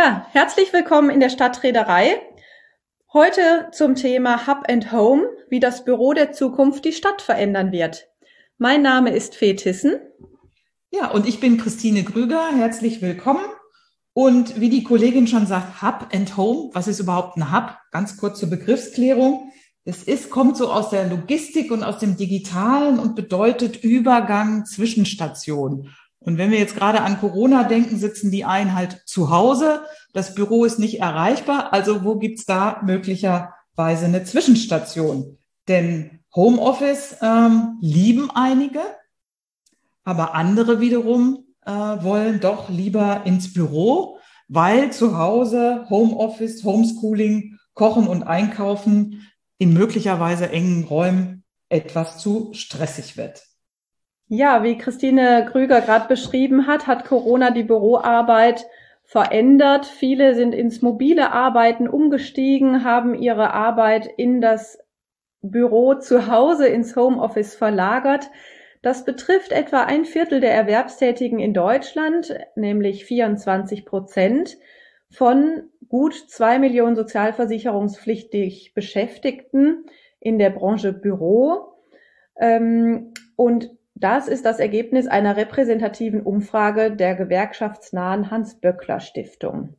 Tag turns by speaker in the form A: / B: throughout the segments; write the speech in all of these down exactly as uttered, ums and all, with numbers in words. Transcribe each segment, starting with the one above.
A: Ja, herzlich willkommen in der Stadtreederei. Heute zum Thema Hub and Home, wie das Büro der Zukunft die Stadt verändern wird. Mein Name ist Fee Tissen.
B: Ja, und ich bin Christine Grüger. Herzlich willkommen. Und wie die Kollegin schon sagt, Hub and Home. Was ist überhaupt ein Hub? Ganz kurz zur Begriffsklärung. Es ist, kommt so aus der Logistik und aus dem Digitalen und bedeutet Übergang, Zwischenstation. Und wenn wir jetzt gerade an Corona denken, sitzen die einen halt zu Hause. Das Büro ist nicht erreichbar. Also wo gibt's da möglicherweise eine Zwischenstation? Denn Homeoffice ähm, lieben einige, aber andere wiederum äh, wollen doch lieber ins Büro, weil zu Hause Homeoffice, Homeschooling, Kochen und Einkaufen in möglicherweise engen Räumen etwas zu stressig wird.
A: Ja, wie Christine Grüger gerade beschrieben hat, hat Corona die Büroarbeit verändert. Viele sind ins mobile Arbeiten umgestiegen, haben ihre Arbeit in das Büro zu Hause, ins Homeoffice verlagert. Das betrifft etwa ein Viertel der Erwerbstätigen in Deutschland, nämlich vierundzwanzig Prozent von gut zwei Millionen sozialversicherungspflichtig Beschäftigten in der Branche Büro. Und das ist das Ergebnis einer repräsentativen Umfrage der gewerkschaftsnahen Hans-Böckler-Stiftung.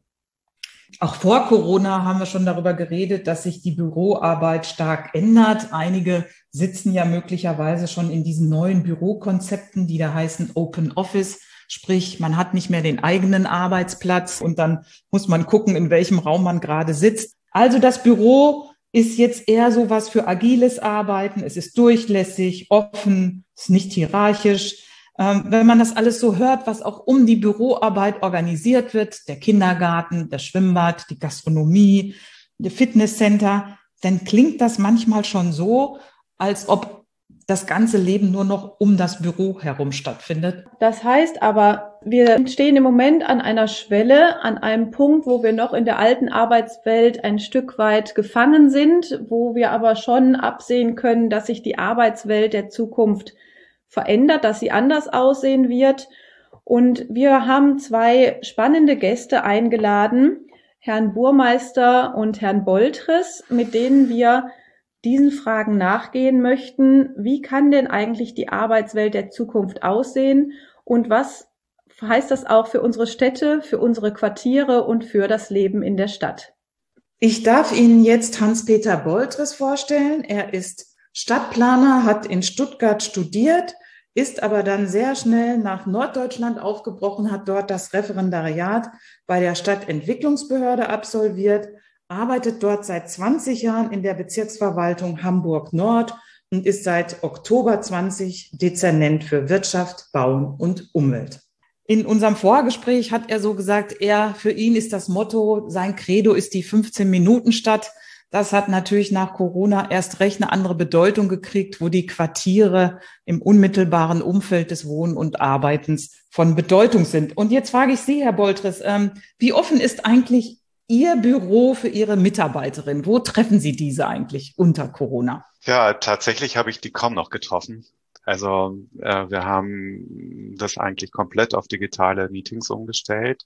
B: Auch vor Corona haben wir schon darüber geredet, dass sich die Büroarbeit stark ändert. Einige sitzen ja möglicherweise schon in diesen neuen Bürokonzepten, die da heißen Open Office. Sprich, man hat nicht mehr den eigenen Arbeitsplatz und dann muss man gucken, in welchem Raum man gerade sitzt. Also das Büro ist jetzt eher so was für agiles Arbeiten. Es ist durchlässig, offen, ist nicht hierarchisch. Ähm, wenn man das alles so hört, was auch um die Büroarbeit organisiert wird, der Kindergarten, das Schwimmbad, die Gastronomie, der Fitnesscenter, dann klingt das manchmal schon so, als ob das ganze Leben nur noch um das Büro herum stattfindet.
A: Das heißt aber, wir stehen im Moment an einer Schwelle, an einem Punkt, wo wir noch in der alten Arbeitswelt ein Stück weit gefangen sind, wo wir aber schon absehen können, dass sich die Arbeitswelt der Zukunft verändert, dass sie anders aussehen wird. Und wir haben zwei spannende Gäste eingeladen, Herrn Burmeister und Herrn Boltres, mit denen wir diesen Fragen nachgehen möchten. Wie kann denn eigentlich die Arbeitswelt der Zukunft aussehen? Und was heißt das auch für unsere Städte, für unsere Quartiere und für das Leben in der Stadt?
B: Ich darf Ihnen jetzt Hans-Peter Boltres vorstellen. Er ist Stadtplaner, hat in Stuttgart studiert, ist aber dann sehr schnell nach Norddeutschland aufgebrochen, hat dort das Referendariat bei der Stadtentwicklungsbehörde absolviert, arbeitet dort seit zwanzig Jahren in der Bezirksverwaltung Hamburg-Nord und ist seit Oktober zwanzig Dezernent für Wirtschaft, Bauen und Umwelt. In unserem Vorgespräch hat er so gesagt, er, für ihn ist das Motto, sein Credo ist die fünfzehn-Minuten-Stadt. Das hat natürlich nach Corona erst recht eine andere Bedeutung gekriegt, wo die Quartiere im unmittelbaren Umfeld des Wohnen und Arbeitens von Bedeutung sind. Und jetzt frage ich Sie, Herr Boltres, ähm, wie offen ist eigentlich Ihr Büro für Ihre Mitarbeiterin? Wo treffen Sie diese eigentlich unter Corona?
C: Ja, tatsächlich habe ich die kaum noch getroffen. Also äh, wir haben das eigentlich komplett auf digitale Meetings umgestellt.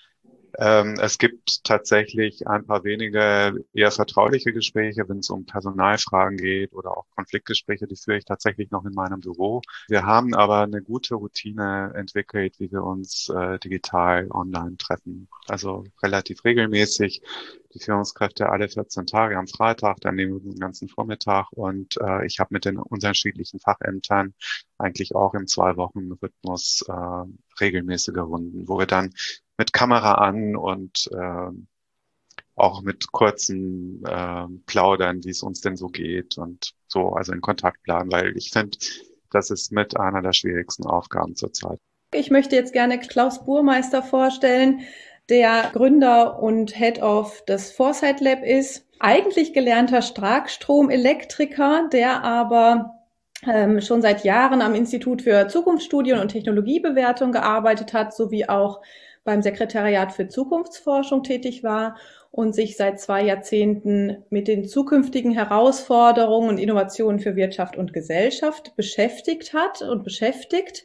C: Ähm, es gibt tatsächlich ein paar wenige eher vertrauliche Gespräche, wenn es um Personalfragen geht oder auch Konfliktgespräche, die führe ich tatsächlich noch in meinem Büro. Wir haben aber eine gute Routine entwickelt, wie wir uns äh, digital online treffen. Also relativ regelmäßig. Die Führungskräfte alle vierzehn Tage am Freitag, dann nehmen wir den ganzen Vormittag und äh, ich habe mit den unterschiedlichen Fachämtern eigentlich auch im Zwei-Wochen-Rhythmus äh, regelmäßige Runden, wo wir dann mit Kamera an und äh, auch mit kurzen äh, Plaudern, wie es uns denn so geht und so, also in Kontakt bleiben, weil ich finde, das ist mit einer der schwierigsten Aufgaben zurzeit.
A: Ich möchte jetzt gerne Klaus Burmeister vorstellen, der Gründer und Head of des Foresight Lab ist. Eigentlich gelernter Starkstromelektriker, der aber ähm, schon seit Jahren am Institut für Zukunftsstudien und Technologiebewertung gearbeitet hat, sowie auch beim Sekretariat für Zukunftsforschung tätig war und sich seit zwei Jahrzehnten mit den zukünftigen Herausforderungen und Innovationen für Wirtschaft und Gesellschaft beschäftigt hat und beschäftigt.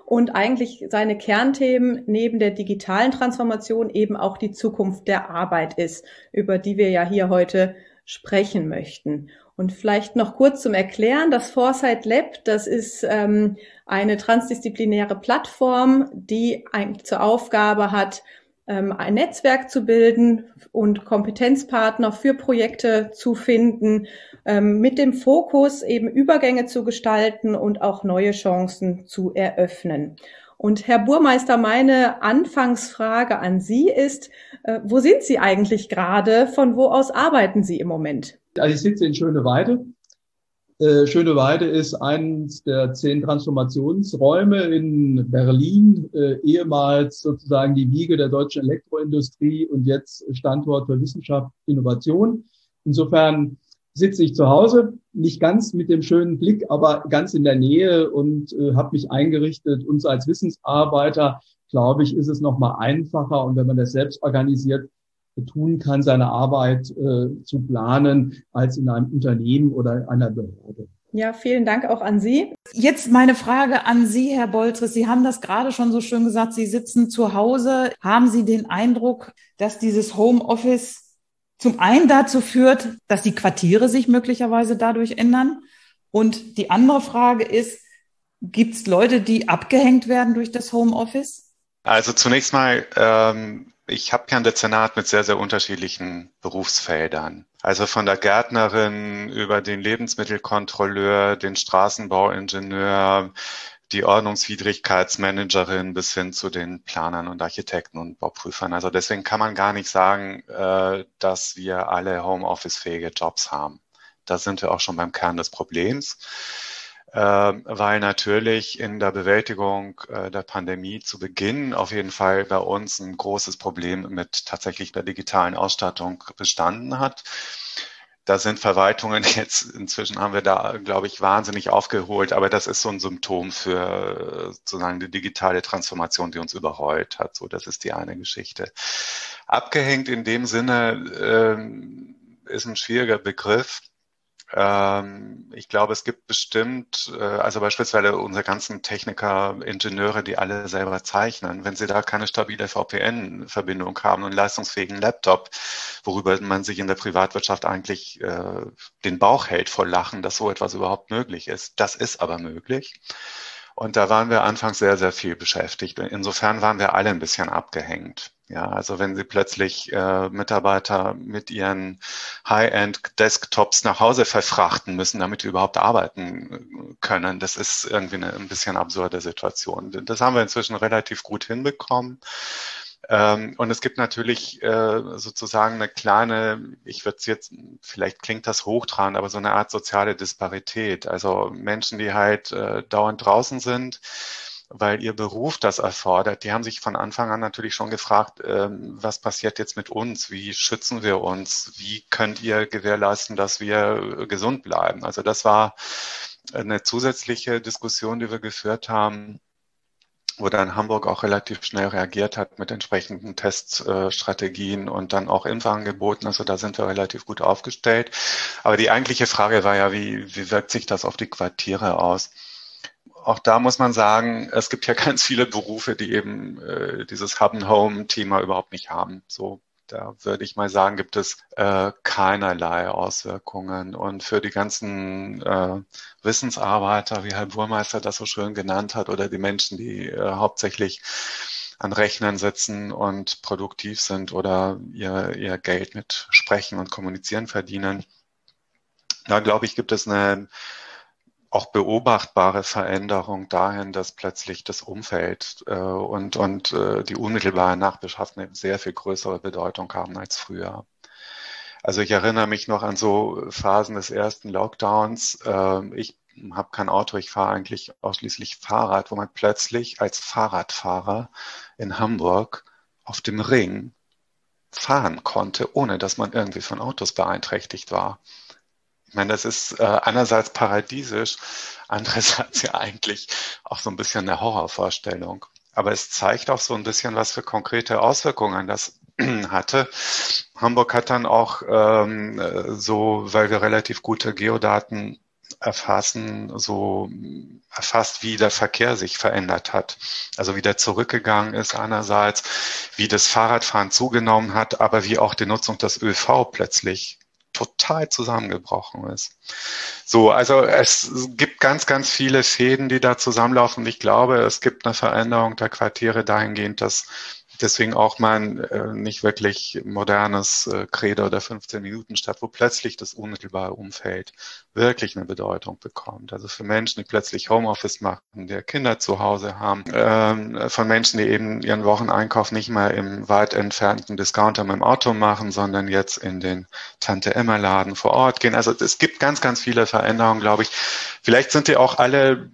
A: und eigentlich seine Kernthemen neben der digitalen Transformation eben auch die Zukunft der Arbeit ist, über die wir ja hier heute sprechen möchten. Und vielleicht noch kurz zum Erklären, das Foresight Lab, das ist ähm, eine transdisziplinäre Plattform, die eigentlich zur Aufgabe hat, ähm, ein Netzwerk zu bilden und Kompetenzpartner für Projekte zu finden, ähm, mit dem Fokus eben Übergänge zu gestalten und auch neue Chancen zu eröffnen. Und Herr Burmeister, meine Anfangsfrage an Sie ist, äh, wo sind Sie eigentlich gerade? Von wo aus arbeiten Sie im Moment?
D: Also ich sitze in Schöneweide. Äh, Schöneweide ist eines der zehn Transformationsräume in Berlin, äh, ehemals sozusagen die Wiege der deutschen Elektroindustrie und jetzt Standort für Wissenschaft, Innovation. Insofern sitze ich zu Hause, nicht ganz mit dem schönen Blick, aber ganz in der Nähe und äh, habe mich eingerichtet. Uns als Wissensarbeiter, glaube ich, ist es noch mal einfacher. Und wenn man das selbst organisiert tun kann, seine Arbeit äh, zu planen, als in einem Unternehmen oder einer Behörde.
A: Ja, vielen Dank auch an Sie.
B: Jetzt meine Frage an Sie, Herr Boltres. Sie haben das gerade schon so schön gesagt, Sie sitzen zu Hause. Haben Sie den Eindruck, dass dieses Homeoffice zum einen dazu führt, dass die Quartiere sich möglicherweise dadurch ändern? Und die andere Frage ist, gibt es Leute, die abgehängt werden durch das Homeoffice?
C: Also zunächst mal, ähm, ich habe ja ein Dezernat mit sehr, sehr unterschiedlichen Berufsfeldern. Also von der Gärtnerin über den Lebensmittelkontrolleur, den Straßenbauingenieur, die Ordnungswidrigkeitsmanagerin bis hin zu den Planern und Architekten und Bauprüfern. Also deswegen kann man gar nicht sagen, äh, dass wir alle Homeoffice-fähige Jobs haben. Da sind wir auch schon beim Kern des Problems. Weil natürlich in der Bewältigung der Pandemie zu Beginn auf jeden Fall bei uns ein großes Problem mit tatsächlich der digitalen Ausstattung bestanden hat. Da sind Verwaltungen jetzt, inzwischen haben wir da, glaube ich, wahnsinnig aufgeholt, aber das ist so ein Symptom für sozusagen die digitale Transformation, die uns überrollt hat. So, das ist die eine Geschichte. Abgehängt in dem Sinne äh, ist ein schwieriger Begriff. Ich glaube, es gibt bestimmt, also beispielsweise unsere ganzen Techniker, Ingenieure, die alle selber zeichnen, wenn sie da keine stabile V P N-Verbindung haben und einen leistungsfähigen Laptop, worüber man sich in der Privatwirtschaft eigentlich äh, den Bauch hält vor Lachen, dass so etwas überhaupt möglich ist. Das ist aber möglich. Und da waren wir anfangs sehr, sehr viel beschäftigt. Insofern waren wir alle ein bisschen abgehängt. Ja, also wenn Sie plötzlich äh, Mitarbeiter mit ihren High-End-Desktops nach Hause verfrachten müssen, damit sie überhaupt arbeiten können, das ist irgendwie eine ein bisschen absurde Situation. Das haben wir inzwischen relativ gut hinbekommen. Ähm, und es gibt natürlich äh, sozusagen eine kleine, ich würde es jetzt, vielleicht klingt das hochtrabend, aber so eine Art soziale Disparität. Also Menschen, die halt äh, dauernd draußen sind, weil ihr Beruf das erfordert, die haben sich von Anfang an natürlich schon gefragt, ähm, was passiert jetzt mit uns? Wie schützen wir uns? Wie könnt ihr gewährleisten, dass wir gesund bleiben? Also das war eine zusätzliche Diskussion, die wir geführt haben, wo dann Hamburg auch relativ schnell reagiert hat mit entsprechenden Teststrategien und dann auch Impfangeboten. Also da sind wir relativ gut aufgestellt. Aber die eigentliche Frage war ja, wie, wie wirkt sich das auf die Quartiere aus? Auch da muss man sagen, es gibt ja ganz viele Berufe, die eben äh, dieses Hub-and-Home-Thema überhaupt nicht haben. So, da würde ich mal sagen, gibt es äh, keinerlei Auswirkungen. Und für die ganzen äh, Wissensarbeiter, wie Herr Burmeister das so schön genannt hat, oder die Menschen, die äh, hauptsächlich an Rechnern sitzen und produktiv sind oder ihr, ihr Geld mit Sprechen und Kommunizieren verdienen, da glaube ich, gibt es eine auch beobachtbare Veränderung dahin, dass plötzlich das Umfeld äh, und, und äh, die unmittelbare Nachbarschaft eine sehr viel größere Bedeutung haben als früher. Also ich erinnere mich noch an so Phasen des ersten Lockdowns. Äh, ich habe kein Auto, ich fahre eigentlich ausschließlich Fahrrad, wo man plötzlich als Fahrradfahrer in Hamburg auf dem Ring fahren konnte, ohne dass man irgendwie von Autos beeinträchtigt war. Ich meine, das ist äh, einerseits paradiesisch, andererseits ja eigentlich auch so ein bisschen eine Horrorvorstellung. Aber es zeigt auch so ein bisschen, was für konkrete Auswirkungen das hatte. Hamburg hat dann auch ähm, so, weil wir relativ gute Geodaten erfassen, so erfasst, wie der Verkehr sich verändert hat. Also wie der zurückgegangen ist einerseits, wie das Fahrradfahren zugenommen hat, aber wie auch die Nutzung des Ö V plötzlich total zusammengebrochen ist. So, also es gibt ganz, ganz viele Fäden, die da zusammenlaufen. Und ich glaube, es gibt eine Veränderung der Quartiere dahingehend, dass deswegen auch mal äh, nicht wirklich modernes äh, Credo der fünfzehn Minuten Stadt, wo plötzlich das unmittelbare Umfeld wirklich eine Bedeutung bekommt. Also für Menschen, die plötzlich Homeoffice machen, die Kinder zu Hause haben, ähm, von Menschen, die eben ihren Wocheneinkauf nicht mehr im weit entfernten Discounter mit dem Auto machen, sondern jetzt in den Tante-Emma-Laden vor Ort gehen. Also es gibt ganz, ganz viele Veränderungen, glaube ich. Vielleicht sind die auch alle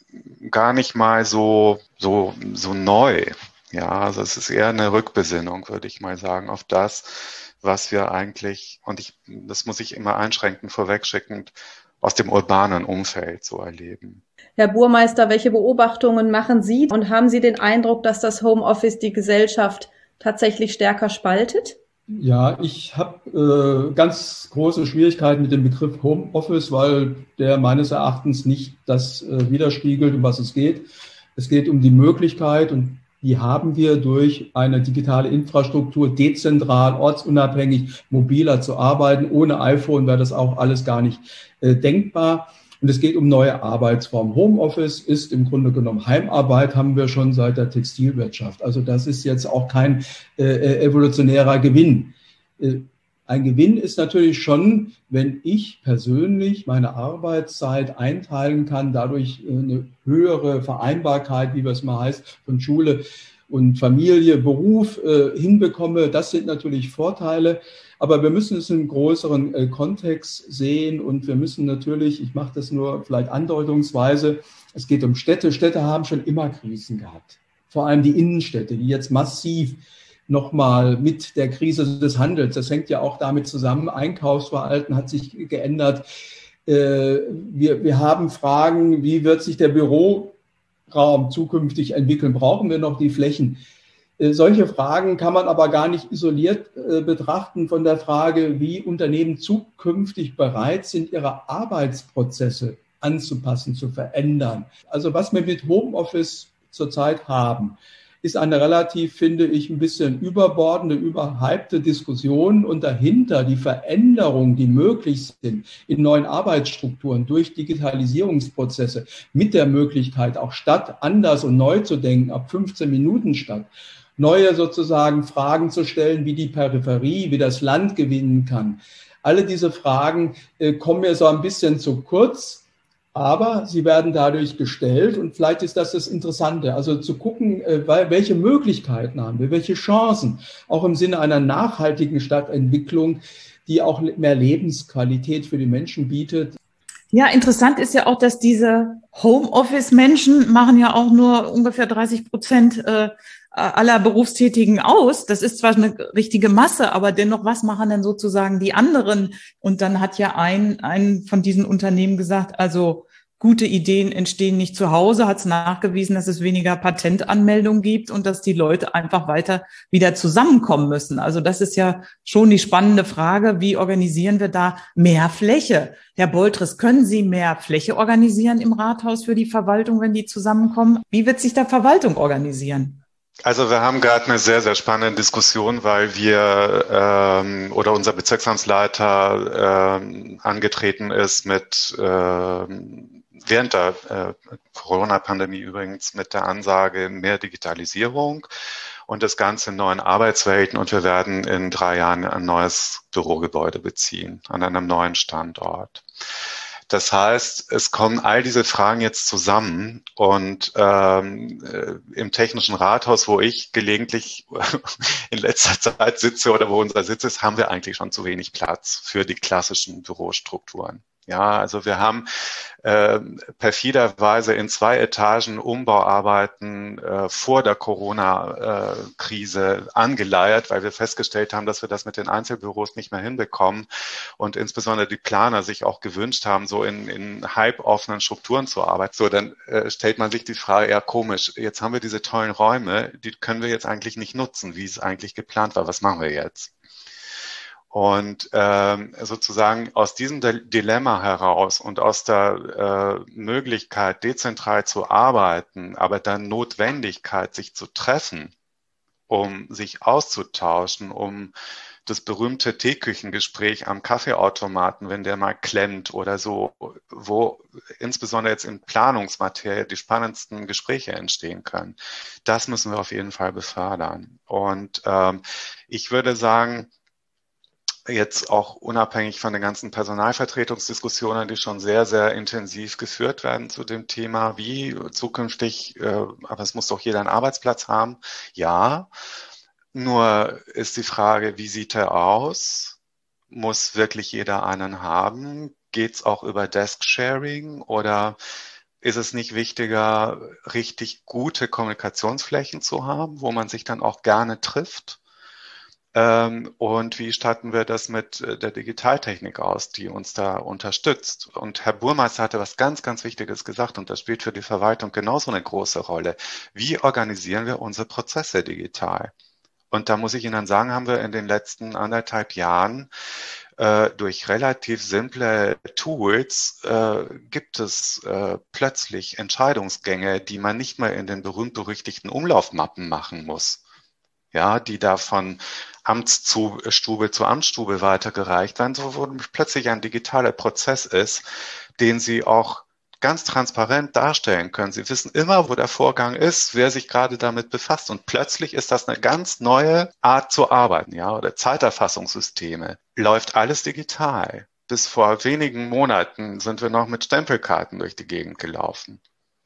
C: gar nicht mal so, so, so neu. Ja, also es ist eher eine Rückbesinnung, würde ich mal sagen, auf das, was wir eigentlich, und ich, das muss ich immer einschränkend vorwegschickend, aus dem urbanen Umfeld so erleben.
A: Herr Burmeister, welche Beobachtungen machen Sie und haben Sie den Eindruck, dass das Homeoffice die Gesellschaft tatsächlich stärker spaltet?
D: Ja, ich habe äh, ganz große Schwierigkeiten mit dem Begriff Homeoffice, weil der meines Erachtens nicht das äh, widerspiegelt, um was es geht. Es geht um die Möglichkeit, und die haben wir durch eine digitale Infrastruktur, dezentral, ortsunabhängig, mobiler zu arbeiten. Ohne iPhone wäre das auch alles gar nicht äh, denkbar. Und es geht um neue Arbeitsformen. Homeoffice ist im Grunde genommen Heimarbeit, haben wir schon seit der Textilwirtschaft. Also das ist jetzt auch kein äh, evolutionärer Gewinn. Äh, Ein Gewinn ist natürlich schon, wenn ich persönlich meine Arbeitszeit einteilen kann, dadurch eine höhere Vereinbarkeit, wie es mal heißt, von Schule und Familie, Beruf äh, hinbekomme. Das sind natürlich Vorteile, aber wir müssen es im größeren äh, Kontext sehen und wir müssen natürlich, ich mache das nur vielleicht andeutungsweise, es geht um Städte. Städte haben schon immer Krisen gehabt, vor allem die Innenstädte, die jetzt massiv nochmal mit der Krise des Handels. Das hängt ja auch damit zusammen. Einkaufsverhalten hat sich geändert. Wir, wir haben Fragen, wie wird sich der Büroraum zukünftig entwickeln? Brauchen wir noch die Flächen? Solche Fragen kann man aber gar nicht isoliert betrachten von der Frage, wie Unternehmen zukünftig bereit sind, ihre Arbeitsprozesse anzupassen, zu verändern. Also was wir mit Homeoffice zurzeit haben, ist eine relativ, finde ich, ein bisschen überbordende, überhypte Diskussion und dahinter die Veränderungen, die möglich sind in neuen Arbeitsstrukturen durch Digitalisierungsprozesse mit der Möglichkeit, auch Stadt anders und neu zu denken, ab fünfzehn Minuten Stadt, neue sozusagen Fragen zu stellen, wie die Peripherie, wie das Land gewinnen kann. Alle diese Fragen äh, kommen mir so ein bisschen zu kurz. Aber sie werden dadurch gestellt und vielleicht ist das das Interessante, also zu gucken, welche Möglichkeiten haben wir, welche Chancen, auch im Sinne einer nachhaltigen Stadtentwicklung, die auch mehr Lebensqualität für die Menschen bietet.
B: Ja, interessant ist ja auch, dass diese Homeoffice-Menschen machen ja auch nur ungefähr dreißig Prozent aller Berufstätigen aus. Das ist zwar eine richtige Masse, aber dennoch, was machen denn sozusagen die anderen? Und dann hat ja ein, ein von diesen Unternehmen gesagt, also gute Ideen entstehen nicht zu Hause, hat es nachgewiesen, dass es weniger Patentanmeldungen gibt und dass die Leute einfach weiter wieder zusammenkommen müssen. Also das ist ja schon die spannende Frage, wie organisieren wir da mehr Fläche? Herr Boltres, können Sie mehr Fläche organisieren im Rathaus für die Verwaltung, wenn die zusammenkommen? Wie wird sich da Verwaltung organisieren?
C: Also wir haben gerade eine sehr, sehr spannende Diskussion, weil wir ähm, oder unser Bezirksamtsleiter ähm, angetreten ist mit ähm, während der äh, Corona-Pandemie übrigens mit der Ansage mehr Digitalisierung und das Ganze in neuen Arbeitswelten. Und wir werden in drei Jahren ein neues Bürogebäude beziehen an einem neuen Standort. Das heißt, es kommen all diese Fragen jetzt zusammen und ähm, im Technischen Rathaus, wo ich gelegentlich in letzter Zeit sitze oder wo unser Sitz ist, haben wir eigentlich schon zu wenig Platz für die klassischen Bürostrukturen. Ja, also wir haben äh, perfiderweise in zwei Etagen Umbauarbeiten äh, vor der Corona-Krise äh, angeleiert, weil wir festgestellt haben, dass wir das mit den Einzelbüros nicht mehr hinbekommen und insbesondere die Planer sich auch gewünscht haben, so in, in halboffenen Strukturen zu arbeiten. So, dann äh, stellt man sich die Frage, ja komisch, jetzt haben wir diese tollen Räume, die können wir jetzt eigentlich nicht nutzen, wie es eigentlich geplant war. Was machen wir jetzt? Und ähm, sozusagen aus diesem Dilemma heraus und aus der äh, Möglichkeit, dezentral zu arbeiten, aber dann Notwendigkeit, sich zu treffen, um sich auszutauschen, um das berühmte Teeküchengespräch am Kaffeeautomaten, wenn der mal klemmt oder so, wo insbesondere jetzt in Planungsmaterie die spannendsten Gespräche entstehen können. Das müssen wir auf jeden Fall befördern. Und ähm, ich würde sagen, jetzt auch unabhängig von den ganzen Personalvertretungsdiskussionen, die schon sehr, sehr intensiv geführt werden zu dem Thema, wie zukünftig, äh, aber es muss doch jeder einen Arbeitsplatz haben. Ja, nur ist die Frage, wie sieht er aus? Muss wirklich jeder einen haben? Geht es auch über Desk-Sharing oder ist es nicht wichtiger, richtig gute Kommunikationsflächen zu haben, wo man sich dann auch gerne trifft? Ähm, und wie statten wir das mit der Digitaltechnik aus, die uns da unterstützt? Und Herr Burmeister hatte was ganz, ganz Wichtiges gesagt und das spielt für die Verwaltung genauso eine große Rolle. Wie organisieren wir unsere Prozesse digital? Und da muss ich Ihnen dann sagen, haben wir in den letzten anderthalb Jahren äh, durch relativ simple Tools äh, gibt es äh, plötzlich Entscheidungsgänge, die man nicht mehr in den berühmt-berüchtigten Umlaufmappen machen muss. Ja, die da von Amtsstube zu Amtsstube weitergereicht werden, so wo plötzlich ein digitaler Prozess ist, den Sie auch ganz transparent darstellen können. Sie wissen immer, wo der Vorgang ist, wer sich gerade damit befasst. Und plötzlich ist das eine ganz neue Art zu arbeiten, ja, oder Zeiterfassungssysteme. Läuft alles digital. Bis vor wenigen Monaten sind wir noch mit Stempelkarten durch die Gegend gelaufen.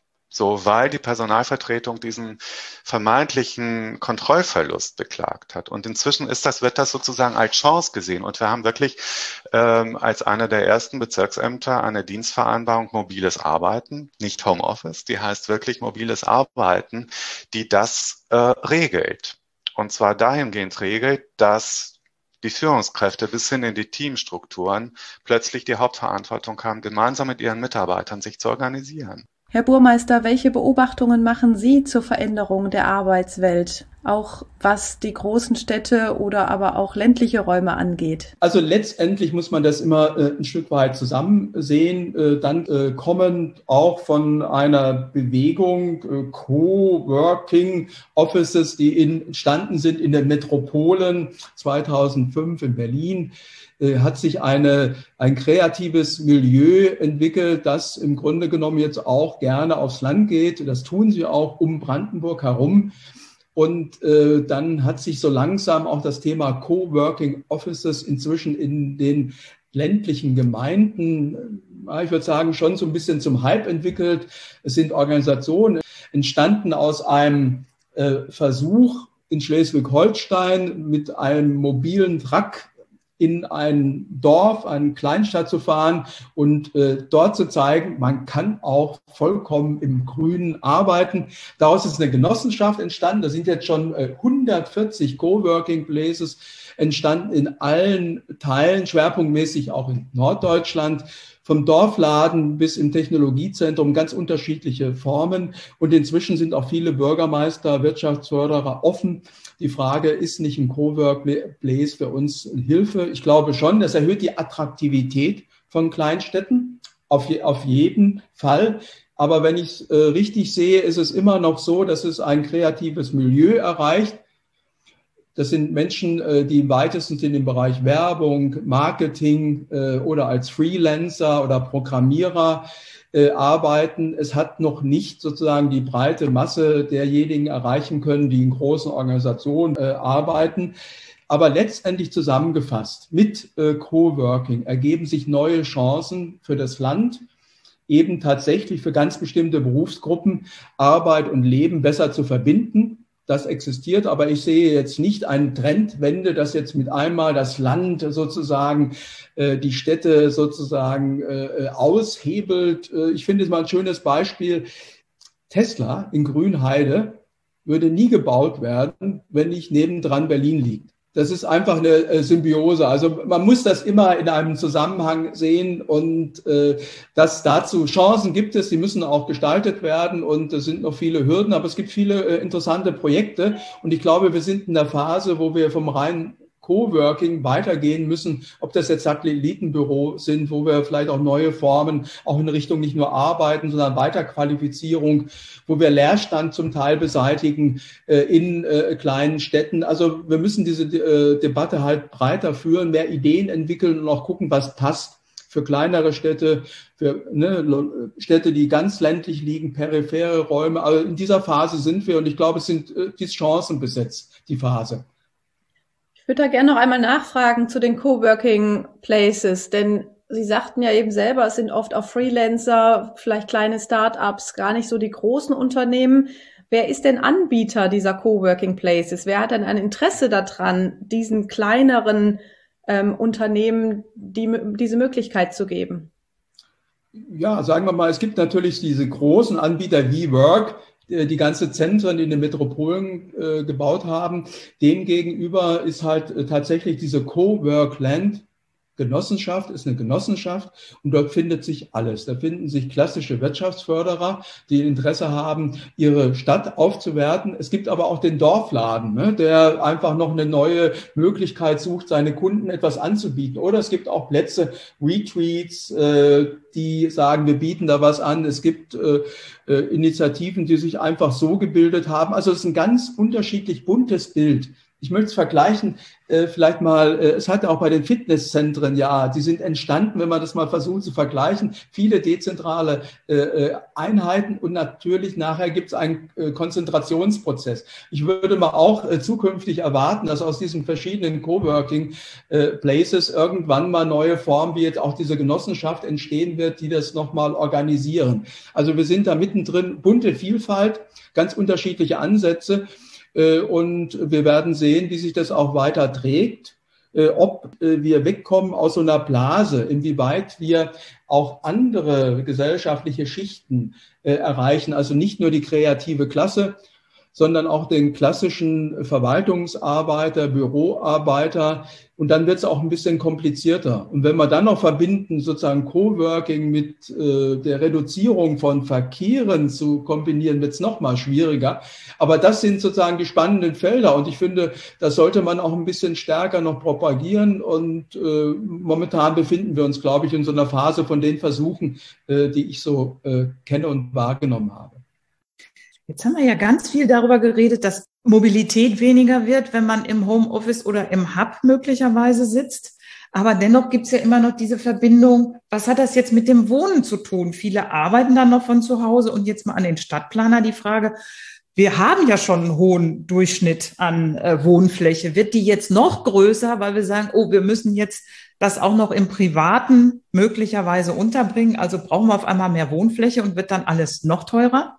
C: So, weil die Personalvertretung diesen vermeintlichen Kontrollverlust beklagt hat. Und inzwischen ist das, wird das sozusagen als Chance gesehen. Und wir haben wirklich ähm, als einer der ersten Bezirksämter eine Dienstvereinbarung mobiles Arbeiten, nicht Homeoffice, die heißt wirklich mobiles Arbeiten, die das äh, regelt. Und zwar dahingehend regelt, dass die Führungskräfte bis hin in die Teamstrukturen plötzlich die Hauptverantwortung haben, gemeinsam mit ihren Mitarbeitern sich zu organisieren.
A: Herr Burmeister, welche Beobachtungen machen Sie zur Veränderung der Arbeitswelt, auch was die großen Städte oder aber auch ländliche Räume angeht?
D: Also letztendlich muss man das immer äh, ein Stück weit zusammen sehen. Äh, dann äh, kommend auch von einer Bewegung äh, Coworking Offices, die in, entstanden sind in den Metropolen zweitausendfünf in Berlin. Hat sich eine, ein kreatives Milieu entwickelt, das im Grunde genommen jetzt auch gerne aufs Land geht. Das tun sie auch um Brandenburg herum. Und äh, dann hat sich so langsam auch das Thema Coworking Offices inzwischen in den ländlichen Gemeinden, ich würde sagen, schon so ein bisschen zum Hype entwickelt. Es sind Organisationen entstanden aus einem äh, Versuch in Schleswig-Holstein mit einem mobilen Truck in ein Dorf, eine Kleinstadt zu fahren und äh, dort zu zeigen, man kann auch vollkommen im Grünen arbeiten. Daraus ist eine Genossenschaft entstanden. Da sind jetzt schon äh, hundertvierzig Coworking Places entstanden in allen Teilen, schwerpunktmäßig auch in Norddeutschland. Vom Dorfladen bis im Technologiezentrum ganz unterschiedliche Formen. Und inzwischen sind auch viele Bürgermeister, Wirtschaftsförderer offen. Die Frage, ist nicht ein Cowork-Place für uns eine Hilfe? Ich glaube schon, das erhöht die Attraktivität von Kleinstädten auf, je, auf jeden Fall. Aber wenn ich es äh, richtig sehe, ist es immer noch so, dass es ein kreatives Milieu erreicht. Das sind Menschen, die im weitesten Sinne im Bereich Werbung, Marketing oder als Freelancer oder Programmierer arbeiten. Es hat noch nicht sozusagen die breite Masse derjenigen erreichen können, die in großen Organisationen arbeiten. Aber letztendlich zusammengefasst, mit Coworking ergeben sich neue Chancen für das Land, eben tatsächlich für ganz bestimmte Berufsgruppen Arbeit und Leben besser zu verbinden. Das existiert, aber ich sehe jetzt nicht eine Trendwende, dass jetzt mit einmal das Land sozusagen äh, die Städte sozusagen äh, aushebelt. Äh, ich finde es mal ein schönes Beispiel. Tesla in Grünheide würde nie gebaut werden, wenn nicht nebendran Berlin liegt. Das ist einfach eine äh, Symbiose. Also man muss das immer in einem Zusammenhang sehen und äh, dass dazu Chancen gibt es, die müssen auch gestaltet werden und es sind noch viele Hürden, aber es gibt viele äh, interessante Projekte und ich glaube, wir sind in der Phase, wo wir vom reinen Coworking weitergehen müssen, ob das jetzt Satellitenbüros sind, wo wir vielleicht auch neue Formen, auch in Richtung nicht nur Arbeiten, sondern Weiterqualifizierung, wo wir Leerstand zum Teil beseitigen äh, in äh, kleinen Städten. Also wir müssen diese äh, Debatte halt breiter führen, mehr Ideen entwickeln und auch gucken, was passt für kleinere Städte, für ne, Städte, die ganz ländlich liegen, periphere Räume. Also in dieser Phase sind wir und ich glaube, es sind äh, die Chancen besetzt, die Phase.
A: Ich würde da gerne noch einmal nachfragen zu den Coworking Places, denn Sie sagten ja eben selber, es sind oft auch Freelancer, vielleicht kleine Start-ups, gar nicht so die großen Unternehmen. Wer ist denn Anbieter dieser Coworking Places? Wer hat denn ein Interesse daran, diesen kleineren ähm, Unternehmen die, diese Möglichkeit zu geben?
D: Ja, sagen wir mal, es gibt natürlich diese großen Anbieter wie Work, die ganze Zentren in den Metropolen äh, gebaut haben. Demgegenüber ist halt äh, tatsächlich diese Cowork-Land Genossenschaft, ist eine Genossenschaft und dort findet sich alles. Da finden sich klassische Wirtschaftsförderer, die Interesse haben, ihre Stadt aufzuwerten. Es gibt aber auch den Dorfladen, ne, der einfach noch eine neue Möglichkeit sucht, seine Kunden etwas anzubieten. Oder es gibt auch Plätze, Retreats, äh, die sagen, wir bieten da was an. Es gibt äh, äh, Initiativen, die sich einfach so gebildet haben. Also es ist ein ganz unterschiedlich buntes Bild. Ich möchte es vergleichen, äh, vielleicht mal, äh, es hat auch bei den Fitnesszentren, ja, die sind entstanden, wenn man das mal versucht zu vergleichen, viele dezentrale äh, Einheiten und natürlich nachher gibt es einen äh, Konzentrationsprozess. Ich würde mal auch äh, zukünftig erwarten, dass aus diesen verschiedenen Coworking äh, Places irgendwann mal neue Formen, wie jetzt auch diese Genossenschaft entstehen wird, die das nochmal organisieren. Also wir sind da mittendrin, bunte Vielfalt, ganz unterschiedliche Ansätze. Und wir werden sehen, wie sich das auch weiter trägt, ob wir wegkommen aus so einer Blase, inwieweit wir auch andere gesellschaftliche Schichten erreichen, also nicht nur die kreative Klasse, sondern auch den klassischen Verwaltungsarbeiter, Büroarbeiter. Und dann wird es auch ein bisschen komplizierter. Und wenn wir dann noch verbinden, sozusagen Coworking mit äh, der Reduzierung von Verkehren zu kombinieren, wird es noch mal schwieriger. Aber das sind sozusagen die spannenden Felder. Und ich finde, das sollte man auch ein bisschen stärker noch propagieren. Und äh, momentan befinden wir uns, glaube ich, in so einer Phase von den Versuchen, äh, die ich so äh, kenne und wahrgenommen habe.
B: Jetzt haben wir ja ganz viel darüber geredet, dass Mobilität weniger wird, wenn man im Homeoffice oder im Hub möglicherweise sitzt. Aber dennoch gibt es ja immer noch diese Verbindung. Was hat das jetzt mit dem Wohnen zu tun? Viele arbeiten dann noch von zu Hause. Und jetzt mal an den Stadtplaner die Frage, wir haben ja schon einen hohen Durchschnitt an äh, Wohnfläche. Wird die jetzt noch größer, weil wir sagen, oh, wir müssen jetzt das auch noch im Privaten möglicherweise unterbringen? Also brauchen wir auf einmal mehr Wohnfläche und wird dann alles noch teurer?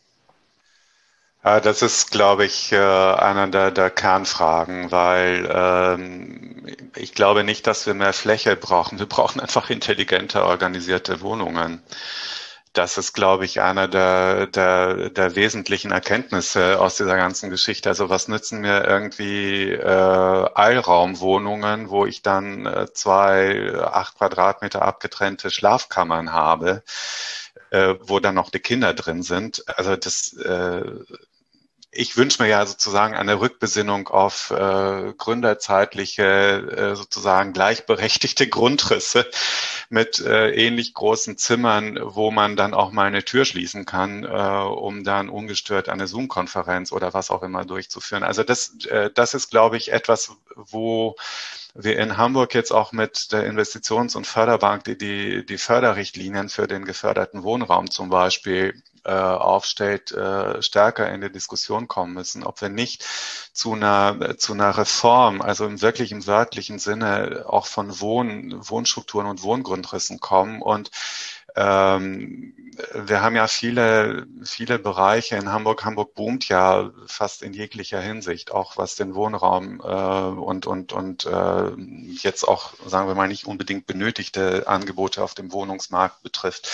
C: Ja, das ist, glaube ich, einer der, der Kernfragen, weil ähm, ich glaube nicht, dass wir mehr Fläche brauchen. Wir brauchen einfach intelligente, organisierte Wohnungen. Das ist, glaube ich, einer der, der, der wesentlichen Erkenntnisse aus dieser ganzen Geschichte. Also was nützen mir irgendwie äh, Eilraumwohnungen, wo ich dann äh, zwei acht Quadratmeter abgetrennte Schlafkammern habe, äh, wo dann noch die Kinder drin sind. Also das äh, Ich wünsche mir ja sozusagen eine Rückbesinnung auf äh, gründerzeitliche, äh, sozusagen gleichberechtigte Grundrisse mit äh, ähnlich großen Zimmern, wo man dann auch mal eine Tür schließen kann, äh, um dann ungestört eine Zoom-Konferenz oder was auch immer durchzuführen. Also das, äh, das ist, glaube ich, etwas, wo wir in Hamburg jetzt auch mit der Investitions- und Förderbank, die, die die Förderrichtlinien für den geförderten Wohnraum zum Beispiel äh, aufstellt, äh, stärker in die Diskussion kommen müssen, ob wir nicht zu einer zu einer Reform, also im wirklich im wörtlichen Sinne auch von Wohn, Wohnstrukturen und Wohngrundrissen kommen. Und ähm, wir haben ja viele, viele Bereiche in Hamburg. Hamburg boomt ja fast in jeglicher Hinsicht, auch was den Wohnraum äh, und und und äh, jetzt auch, sagen wir mal, nicht unbedingt benötigte Angebote auf dem Wohnungsmarkt betrifft.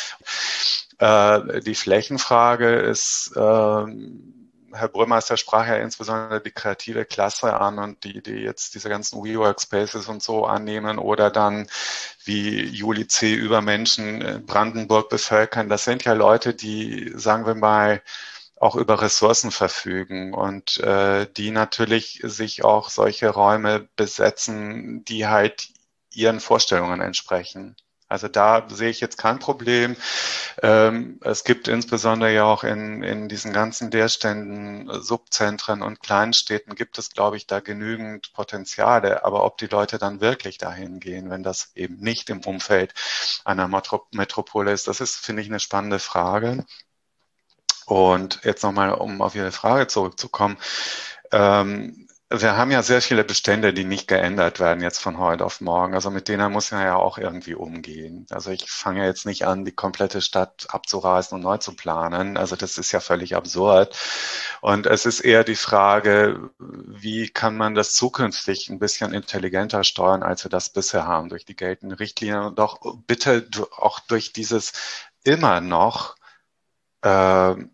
C: Äh, die Flächenfrage ist, äh, Herr Brüllmeister sprach ja insbesondere die kreative Klasse an und die, die jetzt diese ganzen WeWork-Spaces und so annehmen oder dann wie Juli C. über Menschen in Brandenburg bevölkern. Das sind ja Leute, die, sagen wir mal, auch über Ressourcen verfügen und äh, die natürlich sich auch solche Räume besetzen, die halt ihren Vorstellungen entsprechen. Also da sehe ich jetzt kein Problem. Ähm, es gibt insbesondere ja auch in, in diesen ganzen Leerständen, Subzentren und Kleinstädten gibt es, glaube ich, da genügend Potenziale. Aber ob die Leute dann wirklich dahin gehen, wenn das eben nicht im Umfeld einer Metropole ist, das ist, finde ich, eine spannende Frage. Und jetzt nochmal, um auf Ihre Frage zurückzukommen. Ähm, wir haben ja sehr viele Bestände, die nicht geändert werden jetzt von heute auf morgen. Also mit denen muss man ja auch irgendwie umgehen. Also ich fange ja jetzt nicht an, die komplette Stadt abzureißen und neu zu planen. Also das ist ja völlig absurd. Und es ist eher die Frage, wie kann man das zukünftig ein bisschen intelligenter steuern, als wir das bisher haben, durch die geltenden Richtlinien und doch bitte auch durch dieses immer noch äh, ein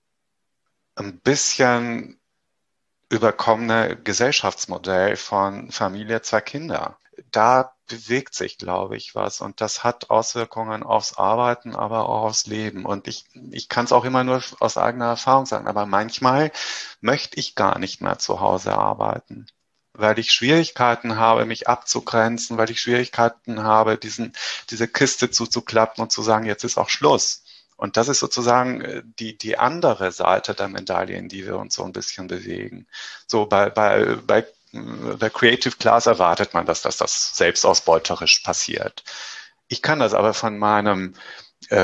C: bisschen überkommene Gesellschaftsmodell von Familie, zwei Kinder. Da bewegt sich, glaube ich, was. Und das hat Auswirkungen aufs Arbeiten, aber auch aufs Leben. Und ich, ich kann es auch immer nur aus eigener Erfahrung sagen, aber manchmal möchte ich gar nicht mehr zu Hause arbeiten, weil ich Schwierigkeiten habe, mich abzugrenzen, weil ich Schwierigkeiten habe, diesen, diese Kiste zuzuklappen und zu sagen, jetzt ist auch Schluss. Und das ist sozusagen die, die andere Seite der Medaille, in die wir uns so ein bisschen bewegen. So bei, bei, bei der Creative Class erwartet man, dass, dass das selbstausbeuterisch passiert. Ich kann das aber von meinem äh,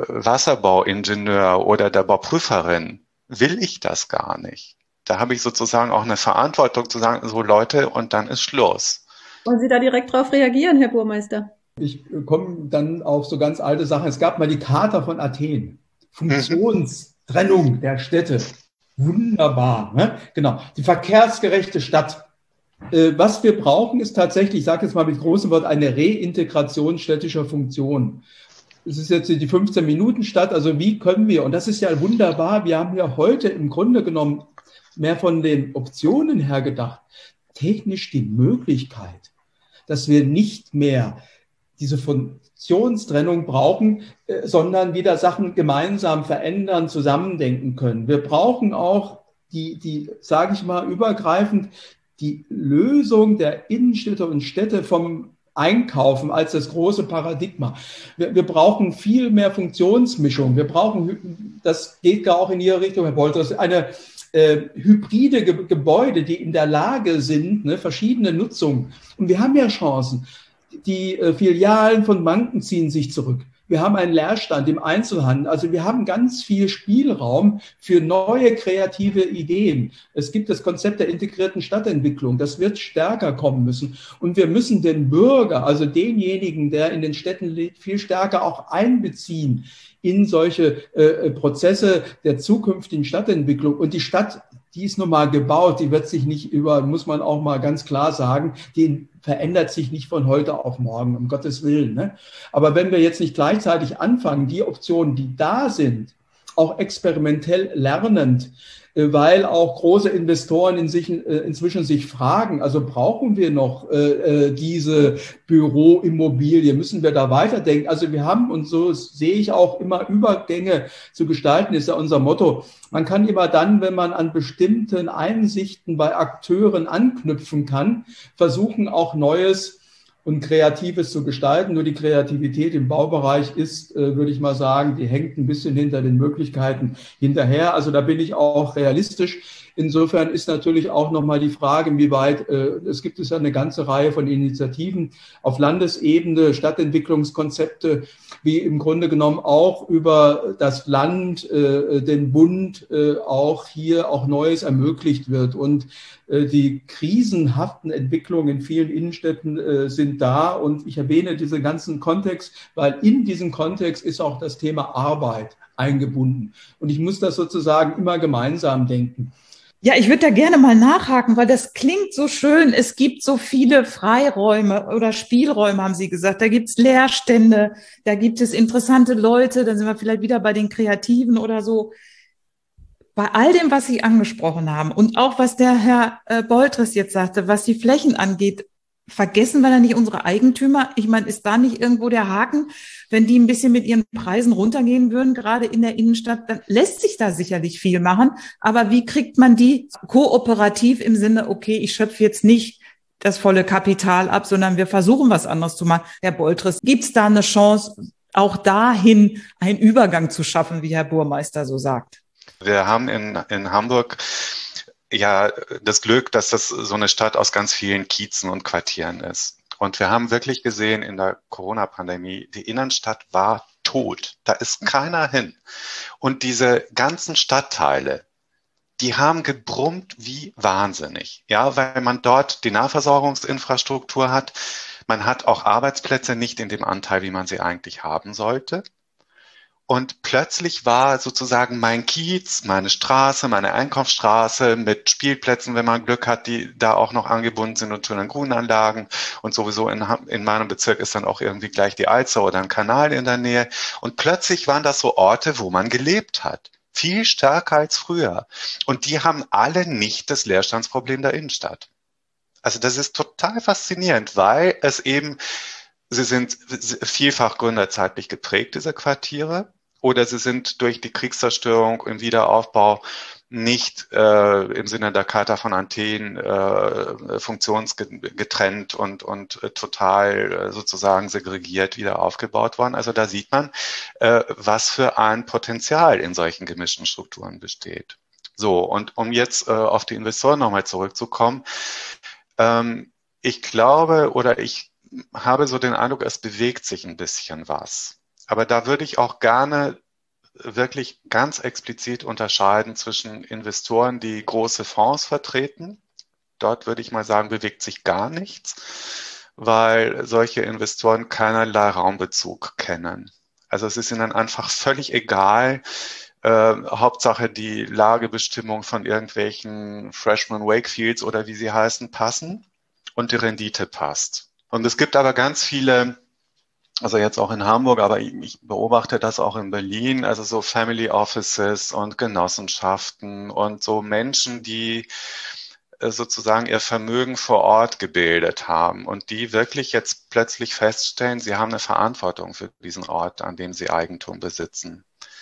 C: Wasserbauingenieur oder der Bauprüferin, will ich das gar nicht. Da habe ich sozusagen auch eine Verantwortung zu sagen, so Leute, und dann ist Schluss.
A: Wollen Sie da direkt drauf reagieren, Herr Burmeister?
D: Ich komme dann auf so ganz alte Sachen. Es gab mal die Charta von Athen. Funktionstrennung der Städte. Wunderbar. Ne? Genau. Die verkehrsgerechte Stadt. Äh, was wir brauchen, ist tatsächlich, ich sage jetzt mal mit großem Wort, eine Reintegration städtischer Funktionen. Es ist jetzt die fünfzehn-Minuten-Stadt. Also wie können wir, und das ist ja wunderbar, wir haben ja heute im Grunde genommen mehr von den Optionen her gedacht, technisch die Möglichkeit, dass wir nicht mehr diese Funktionstrennung brauchen, äh, sondern wieder Sachen gemeinsam verändern, zusammendenken können. Wir brauchen auch die, die, sage ich mal, übergreifend die Lösung der Innenstädte und Städte vom Einkaufen als das große Paradigma. Wir, wir brauchen viel mehr Funktionsmischung. Wir brauchen, das geht gar auch in Ihre Richtung, Herr Bolters, eine äh, hybride Ge- Gebäude, die in der Lage sind, ne, verschiedene Nutzungen. Und wir haben ja Chancen. Die äh, Filialen von Banken ziehen sich zurück. Wir haben einen Leerstand im Einzelhandel. Also wir haben ganz viel Spielraum für neue kreative Ideen. Es gibt das Konzept der integrierten Stadtentwicklung. Das wird stärker kommen müssen. Und wir müssen den Bürger, also denjenigen, der in den Städten lebt, viel stärker auch einbeziehen in solche äh, Prozesse der zukünftigen Stadtentwicklung. Und die Stadt, die ist nun mal gebaut, die wird sich nicht über, muss man auch mal ganz klar sagen, die verändert sich nicht von heute auf morgen, um Gottes Willen. Ne? Aber wenn wir jetzt nicht gleichzeitig anfangen, die Optionen, die da sind, auch experimentell lernend, weil auch große Investoren in sich, inzwischen sich fragen, also brauchen wir noch äh, diese Büroimmobilie, müssen wir da weiterdenken? Also wir haben, und so sehe ich auch immer, Übergänge zu gestalten, ist ja unser Motto. Man kann immer dann, wenn man an bestimmten Einsichten bei Akteuren anknüpfen kann, versuchen auch Neues und Kreatives zu gestalten. Nur die Kreativität im Baubereich ist, äh, würde ich mal sagen, die hängt ein bisschen hinter den Möglichkeiten hinterher. Also da bin ich auch realistisch. Insofern ist natürlich auch nochmal die Frage, inwieweit, äh, es gibt es ja eine ganze Reihe von Initiativen auf Landesebene, Stadtentwicklungskonzepte, wie im Grunde genommen auch über das Land, äh, den Bund äh, auch hier auch Neues ermöglicht wird. Und äh, die krisenhaften Entwicklungen in vielen Innenstädten äh, sind da. Und ich erwähne diesen ganzen Kontext, weil in diesem Kontext ist auch das Thema Arbeit eingebunden. Und ich muss das sozusagen immer gemeinsam denken.
B: Ja, ich würde da gerne mal nachhaken, weil das klingt so schön. Es gibt so viele Freiräume oder Spielräume, haben Sie gesagt. Da gibt's Leerstände, da gibt es interessante Leute, dann sind wir vielleicht wieder bei den Kreativen oder so. Bei all dem, was Sie angesprochen haben und auch was der Herr äh, Boltres jetzt sagte, was die Flächen angeht, vergessen wir da nicht unsere Eigentümer? Ich meine, ist da nicht irgendwo der Haken? Wenn die ein bisschen mit ihren Preisen runtergehen würden, gerade in der Innenstadt, dann lässt sich da sicherlich viel machen. Aber wie kriegt man die kooperativ im Sinne, okay, ich schöpfe jetzt nicht das volle Kapital ab, sondern wir versuchen was anderes zu machen. Herr Boltres, gibt es da eine Chance, auch dahin einen Übergang zu schaffen, wie Herr Burmeister so sagt?
C: Wir haben in, in Hamburg ja das Glück, dass das so eine Stadt aus ganz vielen Kiezen und Quartieren ist. Und wir haben wirklich gesehen in der Corona-Pandemie, die Innenstadt war tot. Da ist keiner hin. Und diese ganzen Stadtteile, die haben gebrummt wie wahnsinnig. Ja, weil man dort die Nahversorgungsinfrastruktur hat. Man hat auch Arbeitsplätze nicht in dem Anteil, wie man sie eigentlich haben sollte. Und plötzlich war sozusagen mein Kiez, meine Straße, meine Einkaufsstraße mit Spielplätzen, wenn man Glück hat, die da auch noch angebunden sind und schönen Grünanlagen. Und sowieso in, in meinem Bezirk ist dann auch irgendwie gleich die Alster oder ein Kanal in der Nähe. Und plötzlich waren das so Orte, wo man gelebt hat. Viel stärker als früher. Und die haben alle nicht das Leerstandsproblem der Innenstadt. Also das ist total faszinierend, weil es eben, sie sind vielfach gründerzeitlich geprägt, diese Quartiere. Oder sie sind durch die Kriegszerstörung im Wiederaufbau nicht äh, im Sinne der Charta von Athen äh, funktionsgetrennt und, und äh, total äh, sozusagen segregiert wieder aufgebaut worden. Also da sieht man, äh, was für ein Potenzial in solchen gemischten Strukturen besteht. So, und um jetzt äh, auf die Investoren nochmal zurückzukommen, ähm, ich glaube oder ich habe so den Eindruck, es bewegt sich ein bisschen was. Aber da würde ich auch gerne wirklich ganz explizit unterscheiden zwischen Investoren, die große Fonds vertreten. Dort würde ich mal sagen, bewegt sich gar nichts, weil solche Investoren keinerlei Raumbezug kennen. Also es ist ihnen einfach völlig egal, äh, Hauptsache die Lagebestimmung von irgendwelchen Freshman Wakefields oder wie sie heißen, passen und die Rendite passt. Und es gibt aber ganz viele, also jetzt auch in Hamburg, aber ich beobachte das auch in Berlin, also so Family Offices und Genossenschaften und so Menschen, die sozusagen ihr Vermögen vor Ort gebildet haben und die wirklich jetzt plötzlich feststellen, sie haben eine Verantwortung für diesen Ort, an dem sie Eigentum besitzen.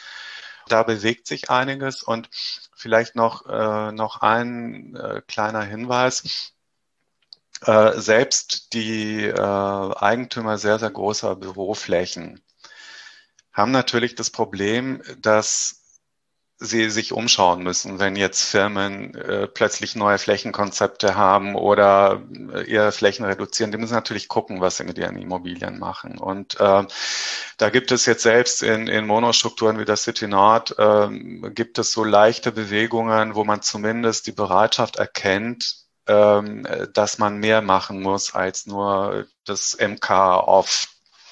C: Da bewegt sich einiges und vielleicht noch, äh, noch ein äh, kleiner Hinweis. Äh, selbst die äh, Eigentümer sehr, sehr großer Büroflächen haben natürlich das Problem, dass sie sich umschauen müssen, wenn jetzt Firmen äh, plötzlich neue Flächenkonzepte haben oder äh, ihre Flächen reduzieren. Die müssen natürlich gucken, was sie mit ihren Immobilien machen. Und äh, da gibt es jetzt selbst in, in Monostrukturen wie der City Nord, äh, gibt es so leichte Bewegungen, wo man zumindest die Bereitschaft erkennt, dass man mehr machen muss als nur das M K auf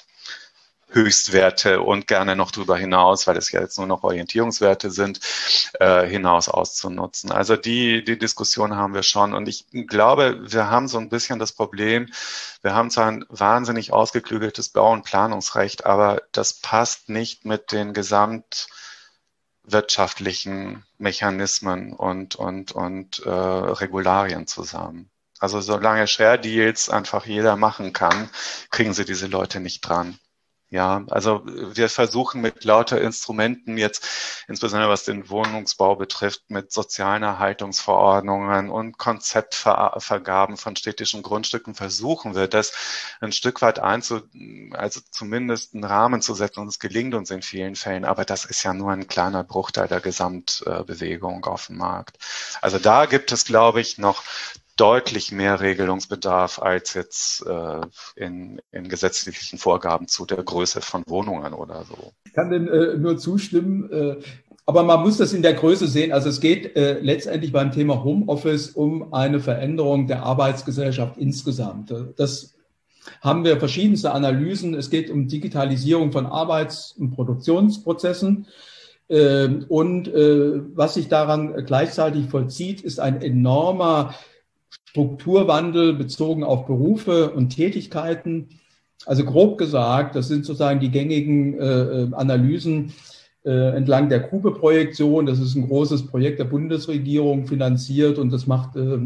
C: Höchstwerte und gerne noch darüber hinaus, weil es ja jetzt nur noch Orientierungswerte sind, äh, hinaus auszunutzen. Also die, die Diskussion haben wir schon und ich glaube, wir haben so ein bisschen das Problem, wir haben zwar ein wahnsinnig ausgeklügeltes Bau- und Planungsrecht, aber das passt nicht mit den Gesamt wirtschaftlichen Mechanismen und, und, und äh, Regularien zusammen. Also solange Share Deals einfach jeder machen kann, kriegen sie diese Leute nicht dran. Ja, also wir versuchen mit lauter Instrumenten jetzt, insbesondere was den Wohnungsbau betrifft, mit sozialen Erhaltungsverordnungen und Konzeptvergaben von städtischen Grundstücken versuchen wir das ein Stück weit einzu, also zumindest einen Rahmen zu setzen und es gelingt uns in vielen Fällen, aber das ist ja nur ein kleiner Bruchteil der Gesamtbewegung auf dem Markt. Also da gibt es, glaube ich, noch deutlich mehr Regelungsbedarf als jetzt äh, in, in gesetzlichen Vorgaben zu der Größe von Wohnungen oder so.
D: Ich kann dem äh, nur zustimmen, äh, aber man muss das in der Größe sehen. Also es geht äh, letztendlich beim Thema Homeoffice um eine Veränderung der Arbeitsgesellschaft insgesamt. Das haben wir verschiedenste Analysen. Es geht um Digitalisierung von Arbeits- und Produktionsprozessen. Äh, und äh, was sich daran gleichzeitig vollzieht, ist ein enormer Strukturwandel bezogen auf Berufe und Tätigkeiten. Also grob gesagt, das sind sozusagen die gängigen äh, Analysen äh, entlang der Kube-Projektion. Das ist ein großes Projekt der Bundesregierung finanziert und das macht äh,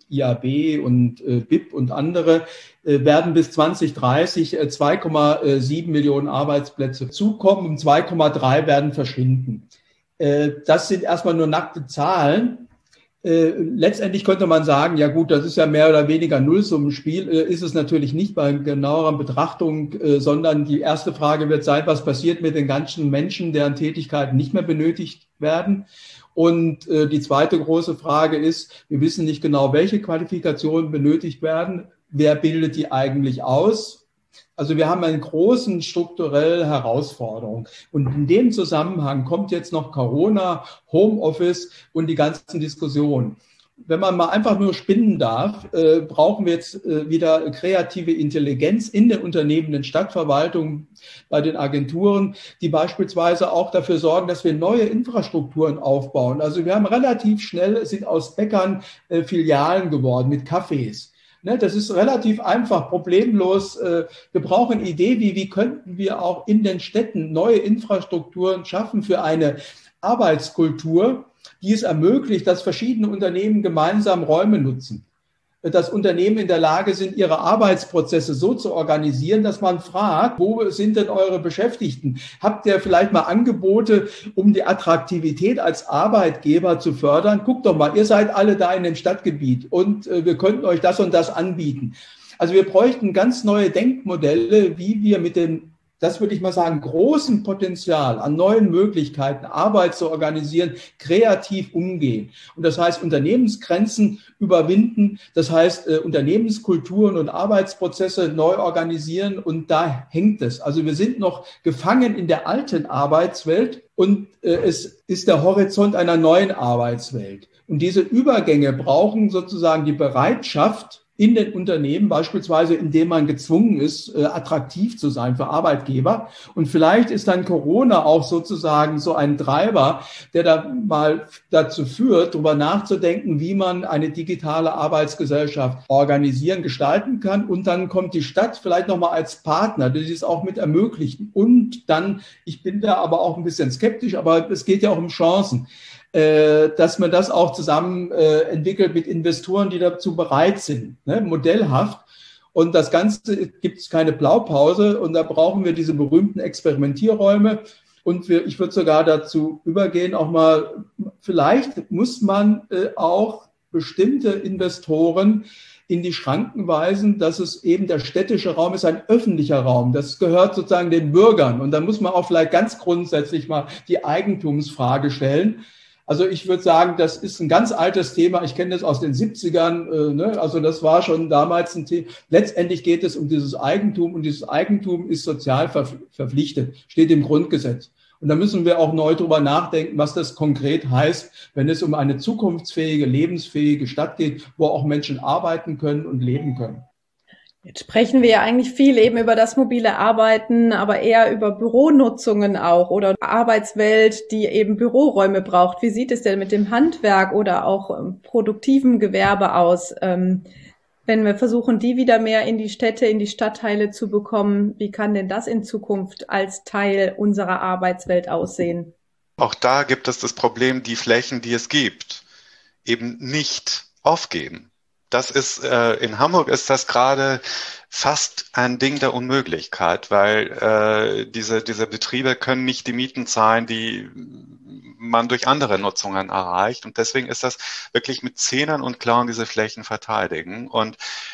D: I A B und äh, B I P und andere, äh, werden bis zwanzig dreißig äh, zwei Komma sieben Millionen Arbeitsplätze zukommen und zwei Komma drei werden verschwinden. Äh, das sind erstmal nur nackte Zahlen. Äh, letztendlich könnte man sagen, ja gut, das ist ja mehr oder weniger Nullsummenspiel, äh, ist es natürlich nicht bei genauerer Betrachtung, äh, sondern die erste Frage wird sein, was passiert mit den ganzen Menschen, deren Tätigkeiten nicht mehr benötigt werden? Und äh, die zweite große Frage ist, wir wissen nicht genau, welche Qualifikationen benötigt werden, wer bildet die eigentlich aus? Also wir haben eine große strukturelle Herausforderung. Und in dem Zusammenhang kommt jetzt noch Corona, Homeoffice und die ganzen Diskussionen. Wenn man mal einfach nur spinnen darf, äh, brauchen wir jetzt äh, wieder kreative Intelligenz in den Unternehmen, den Stadtverwaltungen, bei den Agenturen, die beispielsweise auch dafür sorgen, dass wir neue Infrastrukturen aufbauen. Also wir haben relativ schnell, sind aus Bäckern äh, Filialen geworden mit Cafés. Ne, das ist relativ einfach, problemlos. Wir brauchen eine Idee, wie, wie könnten wir auch in den Städten neue Infrastrukturen schaffen für eine Arbeitskultur, die es ermöglicht, dass verschiedene Unternehmen gemeinsam Räume nutzen. Dass Unternehmen in der Lage sind, ihre Arbeitsprozesse so zu organisieren, dass man fragt, wo sind denn eure Beschäftigten? Habt ihr vielleicht mal Angebote, um die Attraktivität als Arbeitgeber zu fördern? Guckt doch mal, ihr seid alle da in dem Stadtgebiet und äh, wir könnten euch das und das anbieten. Also wir bräuchten ganz neue Denkmodelle, wie wir mit dem, das würde ich mal sagen, großen Potenzial an neuen Möglichkeiten, Arbeit zu organisieren, kreativ umgehen. Und das heißt, Unternehmensgrenzen überwinden, das heißt, äh, Unternehmenskulturen und Arbeitsprozesse neu organisieren und da hängt es. Also wir sind noch gefangen in der alten Arbeitswelt und äh, es ist der Horizont einer neuen Arbeitswelt. Und diese Übergänge brauchen sozusagen die Bereitschaft, in den Unternehmen, beispielsweise indem man gezwungen ist, attraktiv zu sein für Arbeitgeber. Und vielleicht ist dann Corona auch sozusagen so ein Treiber, der da mal dazu führt, darüber nachzudenken, wie man eine digitale Arbeitsgesellschaft organisieren, gestalten kann. Und dann kommt die Stadt vielleicht nochmal als Partner, die es auch mit ermöglichen. Und dann, ich bin da aber auch ein bisschen skeptisch, aber es geht ja auch um Chancen, dass man das auch zusammen äh, entwickelt mit Investoren, die dazu bereit sind, ne? Modellhaft. Und das Ganze gibt es keine Blaupause und da brauchen wir diese berühmten Experimentierräume. Und wir, ich würde sogar dazu übergehen, auch mal, vielleicht muss man äh, auch bestimmte Investoren in die Schranken weisen, dass es eben der städtische Raum ist, ein öffentlicher Raum. Das gehört sozusagen den Bürgern. Und da muss man auch vielleicht ganz grundsätzlich mal die Eigentumsfrage stellen. Also ich würde sagen, das ist ein ganz altes Thema. Ich kenne das aus den siebzigern. Äh, ne? Also das war schon damals ein Thema. Letztendlich geht es um dieses Eigentum und dieses Eigentum ist sozial verpflichtet, steht im Grundgesetz. Und da müssen wir auch neu drüber nachdenken, was das konkret heißt, wenn es um eine zukunftsfähige, lebensfähige Stadt geht, wo auch Menschen arbeiten können und leben können.
A: Jetzt sprechen wir ja eigentlich viel eben über das mobile Arbeiten, aber eher über Büronutzungen auch oder Arbeitswelt, die eben Büroräume braucht. Wie sieht es denn mit dem Handwerk oder auch ähm, produktivem Gewerbe aus? Ähm, wenn wir versuchen, die wieder mehr in die Städte, in die Stadtteile zu bekommen, wie kann denn das in Zukunft als Teil unserer Arbeitswelt aussehen?
C: Auch da gibt es das Problem, die Flächen, die es gibt, eben nicht aufgeben. Das ist, äh, in Hamburg ist das gerade fast ein Ding der Unmöglichkeit, weil äh, diese, diese Betriebe können nicht die Mieten zahlen, die man durch andere Nutzungen erreicht. Und deswegen ist das wirklich mit Zähnen und Klauen diese Flächen verteidigen. Und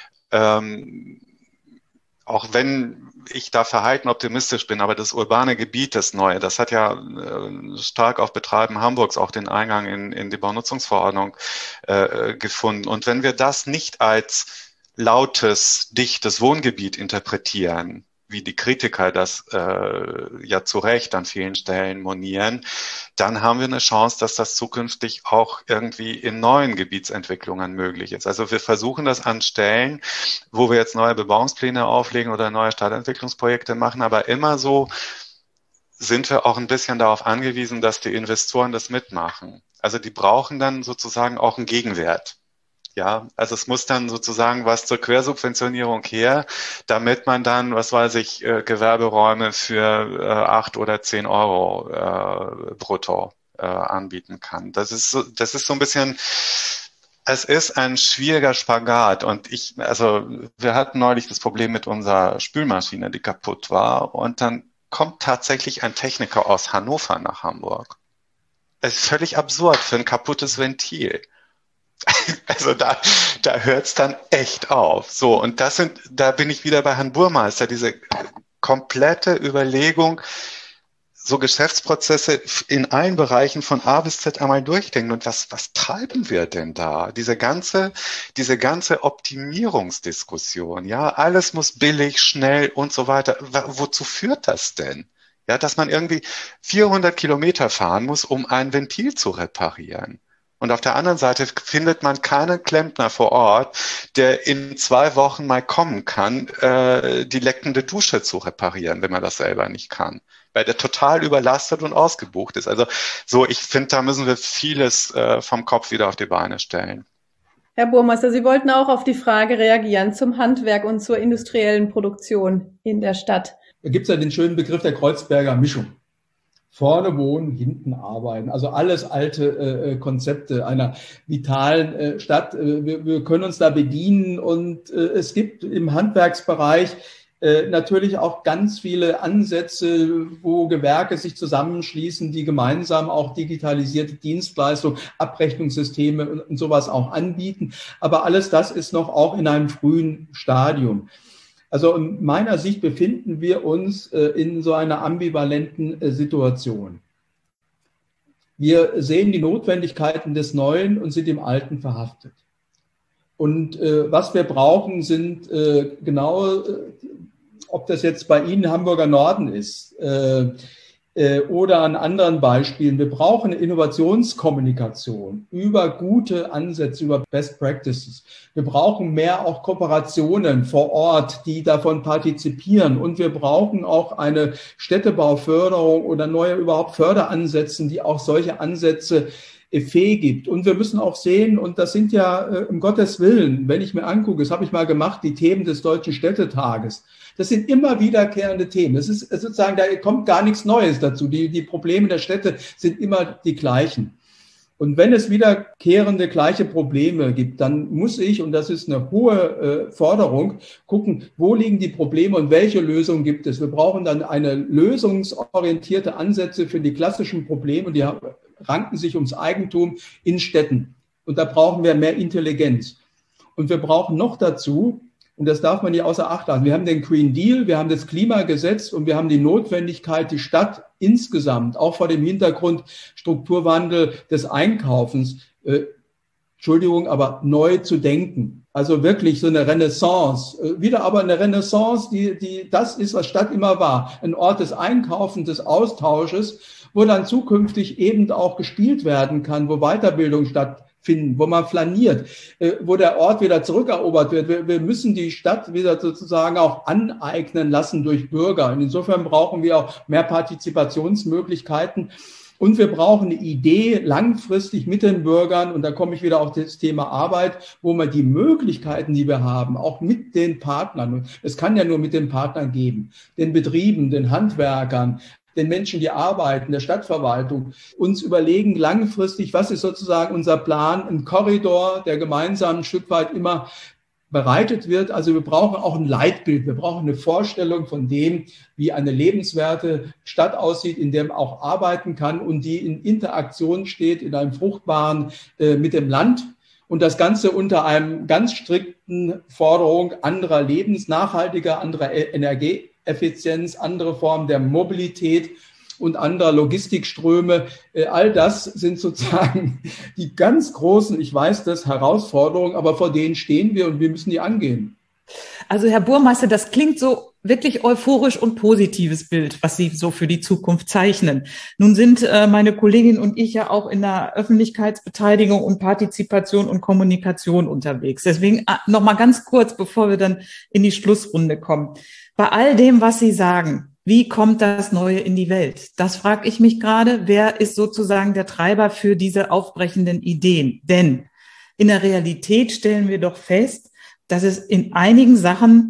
C: ähm, auch wenn ich da verhalten optimistisch bin, aber das urbane Gebiet, das Neue, das hat ja äh, stark auf Betreiben Hamburgs auch den Eingang in, in die Baunutzungsverordnung äh, gefunden. Und wenn wir das nicht als lautes, dichtes Wohngebiet interpretieren, wie die Kritiker das äh, ja zu Recht an vielen Stellen monieren, dann haben wir eine Chance, dass das zukünftig auch irgendwie in neuen Gebietsentwicklungen möglich ist. Also wir versuchen das an Stellen, wo wir jetzt neue Bebauungspläne auflegen oder neue Stadtentwicklungsprojekte machen, aber immer so sind wir auch ein bisschen darauf angewiesen, dass die Investoren das mitmachen. Also die brauchen dann sozusagen auch einen Gegenwert. Ja, also es muss dann sozusagen was zur Quersubventionierung her, damit man dann, was weiß ich, äh, Gewerberäume für äh, acht oder zehn Euro äh, brutto äh, anbieten kann. Das ist so, das ist so ein bisschen Es ist ein schwieriger Spagat und ich, also wir hatten neulich das Problem mit unserer Spülmaschine, die kaputt war, und dann kommt tatsächlich ein Techniker aus Hannover nach Hamburg. Es ist völlig absurd für ein kaputtes Ventil. Also da, da hört's dann echt auf. So, und das sind, da bin ich wieder bei Herrn Burmeister, diese komplette Überlegung, so Geschäftsprozesse in allen Bereichen von A bis Z einmal durchdenken. Und was, was treiben wir denn da? Diese ganze, diese ganze Optimierungsdiskussion, ja, alles muss billig, schnell und so weiter. Wozu führt das denn? Ja, dass man irgendwie vierhundert Kilometer fahren muss, um ein Ventil zu reparieren. Und auf der anderen Seite findet man keinen Klempner vor Ort, der in zwei Wochen mal kommen kann, äh, die leckende Dusche zu reparieren, wenn man das selber nicht kann, weil der total überlastet und ausgebucht ist. Also so, ich finde, da müssen wir vieles äh, vom Kopf wieder auf die Beine stellen.
A: Herr Burmeister, Sie wollten auch auf die Frage reagieren zum Handwerk und zur industriellen Produktion in der Stadt.
D: Da gibt es ja den schönen Begriff der Kreuzberger Mischung. Vorne wohnen, hinten arbeiten. Also alles alte äh, Konzepte einer vitalen äh, Stadt. Äh, wir, wir können uns da bedienen und äh, es gibt im Handwerksbereich äh, natürlich auch ganz viele Ansätze, wo Gewerke sich zusammenschließen, die gemeinsam auch digitalisierte Dienstleistungen, Abrechnungssysteme und, und sowas auch anbieten. Aber alles das ist noch auch in einem frühen Stadium. Also in meiner Sicht befinden wir uns äh, in so einer ambivalenten äh, Situation. Wir sehen die Notwendigkeiten des Neuen und sind im Alten verhaftet. Und äh, was wir brauchen, sind äh, genau, äh, ob das jetzt bei Ihnen Hamburger Norden ist äh, äh, oder an anderen Beispielen, wir brauchen eine Innovationskommunikation über gute Ansätze, über Best Practices. Wir brauchen mehr auch Kooperationen vor Ort, die davon partizipieren. Und wir brauchen auch eine Städtebauförderung oder neue überhaupt Förderansätze, die auch solche Ansätze fähig gibt. Und wir müssen auch sehen, und das sind ja äh, um Gottes Willen, wenn ich mir angucke, das habe ich mal gemacht, die Themen des Deutschen Städtetages. Das sind immer wiederkehrende Themen. Es ist sozusagen, da kommt gar nichts Neues dazu. Die, die Probleme der Städte sind immer die gleichen. Und wenn es wiederkehrende gleiche Probleme gibt, dann muss ich, und das ist eine hohe äh, Forderung, gucken, wo liegen die Probleme und welche Lösungen gibt es. Wir brauchen dann eine lösungsorientierte Ansätze für die klassischen Probleme, die ranken sich ums Eigentum in Städten. Und da brauchen wir mehr Intelligenz. Und wir brauchen noch dazu, und das darf man nicht außer Acht lassen, wir haben den Green Deal, wir haben das Klimagesetz und wir haben die Notwendigkeit, die Stadt insgesamt, auch vor dem Hintergrund Strukturwandel des Einkaufens, äh, Entschuldigung, aber neu zu denken. Also wirklich so eine Renaissance. Äh, wieder aber eine Renaissance, die, die, das ist, was Stadt immer war. Ein Ort des Einkaufens, des Austausches, wo dann zukünftig eben auch gespielt werden kann, wo Weiterbildung stattfindet, wo man flaniert, äh, wo der Ort wieder zurückerobert wird. Wir, wir müssen die Stadt wieder sozusagen auch aneignen lassen durch Bürger. Und insofern brauchen wir auch mehr Partizipationsmöglichkeiten. Und wir brauchen eine Idee langfristig mit den Bürgern, und da komme ich wieder auf das Thema Arbeit, wo man die Möglichkeiten, die wir haben, auch mit den Partnern, es kann ja nur mit den Partnern geben, den Betrieben, den Handwerkern, den Menschen, die arbeiten, der Stadtverwaltung, uns überlegen langfristig, was ist sozusagen unser Plan, ein Korridor, der gemeinsam ein Stück weit immer bereitet wird. Also wir brauchen auch ein Leitbild, wir brauchen eine Vorstellung von dem, wie eine lebenswerte Stadt aussieht, in der man auch arbeiten kann und die in Interaktion steht, in einem fruchtbaren äh, mit dem Land. Und das Ganze unter einem ganz strikten Forderung anderer Lebens, nachhaltiger, anderer Energieeffizienz, andere Formen der Mobilität und anderer Logistikströme. All das sind sozusagen die ganz großen, ich weiß das, Herausforderungen, aber vor denen stehen wir und wir müssen die angehen.
E: Also Herr Burmeister, das klingt so wirklich euphorisch und positives Bild, was Sie so für die Zukunft zeichnen. Nun sind äh, meine Kollegin und ich ja auch in der Öffentlichkeitsbeteiligung und Partizipation und Kommunikation unterwegs. Deswegen äh, noch mal ganz kurz, bevor wir dann in die Schlussrunde kommen. Bei all dem, was Sie sagen, wie kommt das Neue in die Welt? Das frage ich mich gerade. Wer ist sozusagen der Treiber für diese aufbrechenden Ideen? Denn in der Realität stellen wir doch fest, dass es in einigen Sachen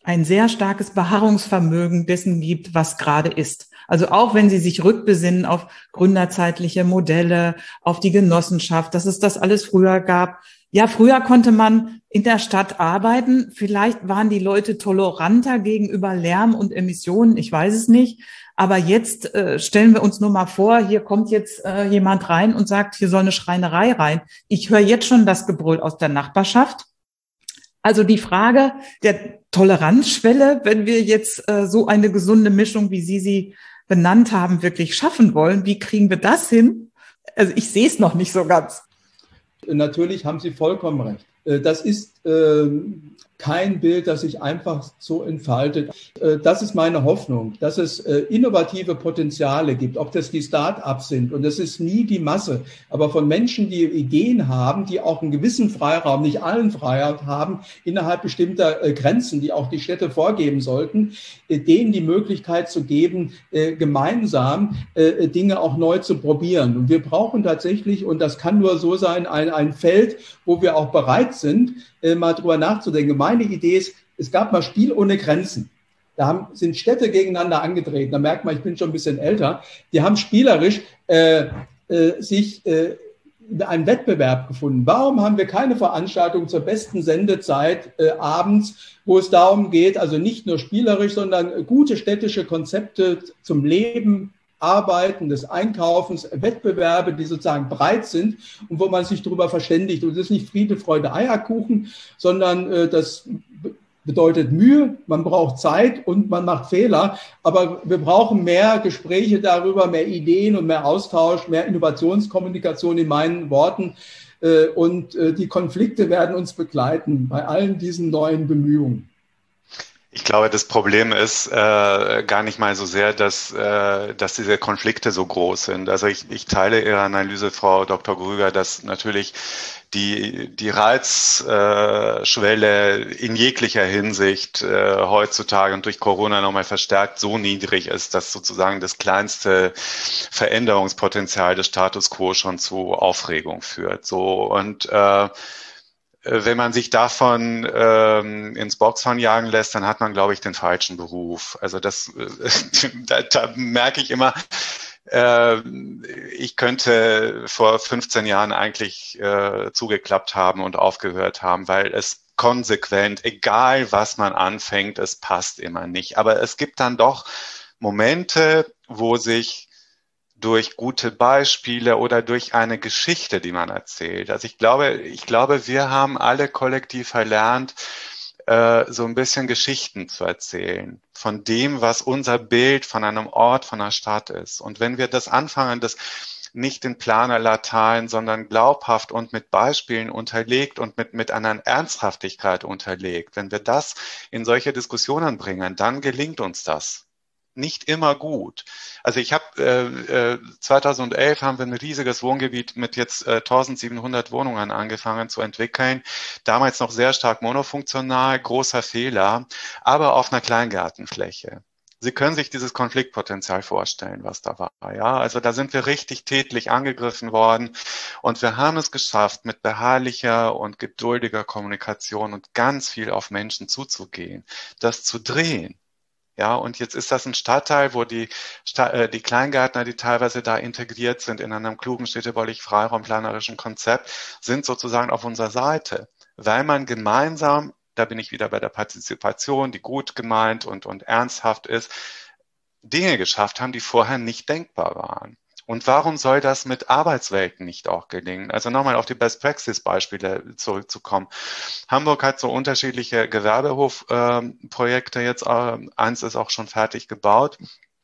E: ein sehr starkes Beharrungsvermögen dessen gibt, was gerade ist. Also auch wenn Sie sich rückbesinnen auf gründerzeitliche Modelle, auf die Genossenschaft, dass es das alles früher gab. Ja, früher konnte man in der Stadt arbeiten. Vielleicht waren die Leute toleranter gegenüber Lärm und Emissionen. Ich weiß es nicht. Aber jetzt äh, stellen wir uns nur mal vor, hier kommt jetzt äh, jemand rein und sagt, hier soll eine Schreinerei rein. Ich höre jetzt schon das Gebrüll aus der Nachbarschaft. Also die Frage der Toleranzschwelle, wenn wir jetzt äh, so eine gesunde Mischung, wie Sie sie benannt haben, wirklich schaffen wollen, wie kriegen wir das hin? Also ich sehe es noch nicht so ganz.
D: Natürlich haben Sie vollkommen recht. Das ist äh, kein Bild, das sich einfach so entfaltet. Äh, das ist meine Hoffnung, dass es äh, innovative Potenziale gibt, ob das die Start-ups sind. Und das ist nie die Masse, aber von Menschen, die Ideen haben, die auch einen gewissen Freiraum, nicht allen Freiraum haben, innerhalb bestimmter äh, Grenzen, die auch die Städte vorgeben sollten, äh, denen die Möglichkeit zu geben, äh, gemeinsam äh, Dinge auch neu zu probieren. Und wir brauchen tatsächlich, und das kann nur so sein, ein, ein Feld, wo wir auch bereit sind, äh, mal drüber nachzudenken. Meine Idee ist, es gab mal Spiel ohne Grenzen. Da haben, sind Städte gegeneinander angetreten. Da merkt man, ich bin schon ein bisschen älter. Die haben spielerisch äh, äh, sich äh, einen Wettbewerb gefunden. Warum haben wir keine Veranstaltung zur besten Sendezeit äh, abends, wo es darum geht, also nicht nur spielerisch, sondern gute städtische Konzepte zum Leben, Arbeiten, des Einkaufens, Wettbewerbe, die sozusagen breit sind und wo man sich darüber verständigt. Und das ist nicht Friede, Freude, Eierkuchen, sondern äh, das bedeutet Mühe, man braucht Zeit und man macht Fehler. Aber wir brauchen mehr Gespräche darüber, mehr Ideen und mehr Austausch, mehr Innovationskommunikation in meinen Worten. Äh, und äh, die Konflikte werden uns begleiten bei allen diesen neuen Bemühungen.
C: Ich glaube, das Problem ist äh, gar nicht mal so sehr, dass, äh, dass diese Konflikte so groß sind. Also ich, ich teile Ihre Analyse, Frau Doktor Grüger, dass natürlich die, die Reizschwelle äh, in jeglicher Hinsicht äh, heutzutage und durch Corona nochmal verstärkt so niedrig ist, dass sozusagen das kleinste Veränderungspotenzial des Status quo schon zu Aufregung führt. So und äh, wenn man sich davon ähm, ins Boxhorn jagen lässt, dann hat man, glaube ich, den falschen Beruf. Also das, äh, da, da merke ich immer, äh, ich könnte vor fünfzehn Jahren eigentlich äh, zugeklappt haben und aufgehört haben, weil es konsequent, egal was man anfängt, es passt immer nicht. Aber es gibt dann doch Momente, wo sich durch gute Beispiele oder durch eine Geschichte, die man erzählt. Also ich glaube, ich glaube, wir haben alle kollektiv verlernt, äh, so ein bisschen Geschichten zu erzählen von dem, was unser Bild von einem Ort, von einer Stadt ist. Und wenn wir das anfangen, das nicht in Planerlatein, sondern glaubhaft und mit Beispielen unterlegt und mit, mit einer Ernsthaftigkeit unterlegt, wenn wir das in solche Diskussionen bringen, dann gelingt uns das. Nicht immer gut. Also ich habe äh, zweitausendelf haben wir ein riesiges Wohngebiet mit jetzt äh, eintausendsiebenhundert Wohnungen angefangen zu entwickeln. Damals noch sehr stark monofunktional, großer Fehler, aber auf einer Kleingartenfläche. Sie können sich dieses Konfliktpotenzial vorstellen, was da war. Ja, also da sind wir richtig tätlich angegriffen worden und wir haben es geschafft, mit beharrlicher und geduldiger Kommunikation und ganz viel auf Menschen zuzugehen, das zu drehen. Ja, und jetzt ist das ein Stadtteil, wo die, äh, die Kleingärtner, die teilweise da integriert sind in einem klugen städtebaulich freiraumplanerischen Konzept, sind sozusagen auf unserer Seite, weil man gemeinsam, da bin ich wieder bei der Partizipation, die gut gemeint und, und ernsthaft ist, Dinge geschafft haben, die vorher nicht denkbar waren. Und warum soll das mit Arbeitswelten nicht auch gelingen? Also nochmal auf die Best-Practice-Beispiele zurückzukommen. Hamburg hat so unterschiedliche Gewerbehofprojekte äh, jetzt. Äh, eins ist auch schon fertig gebaut,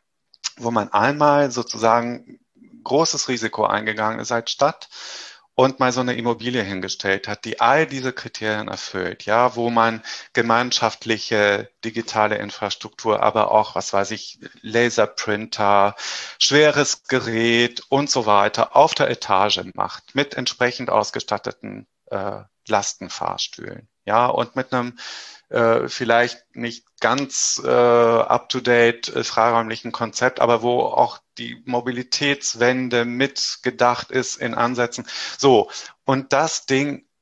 C: wo man einmal sozusagen großes Risiko eingegangen ist als Stadt und mal so eine Immobilie hingestellt hat, die all diese Kriterien erfüllt, ja, wo man gemeinschaftliche digitale Infrastruktur, aber auch, was weiß ich, Laserprinter, schweres Gerät und so weiter auf der Etage macht, mit entsprechend ausgestatteten äh, Lastenfahrstühlen, ja, und mit einem äh, vielleicht nicht ganz äh, up-to-date äh, freiräumlichen Konzept, aber wo auch die Mobilitätswende mitgedacht ist in Ansätzen. So, und das Ding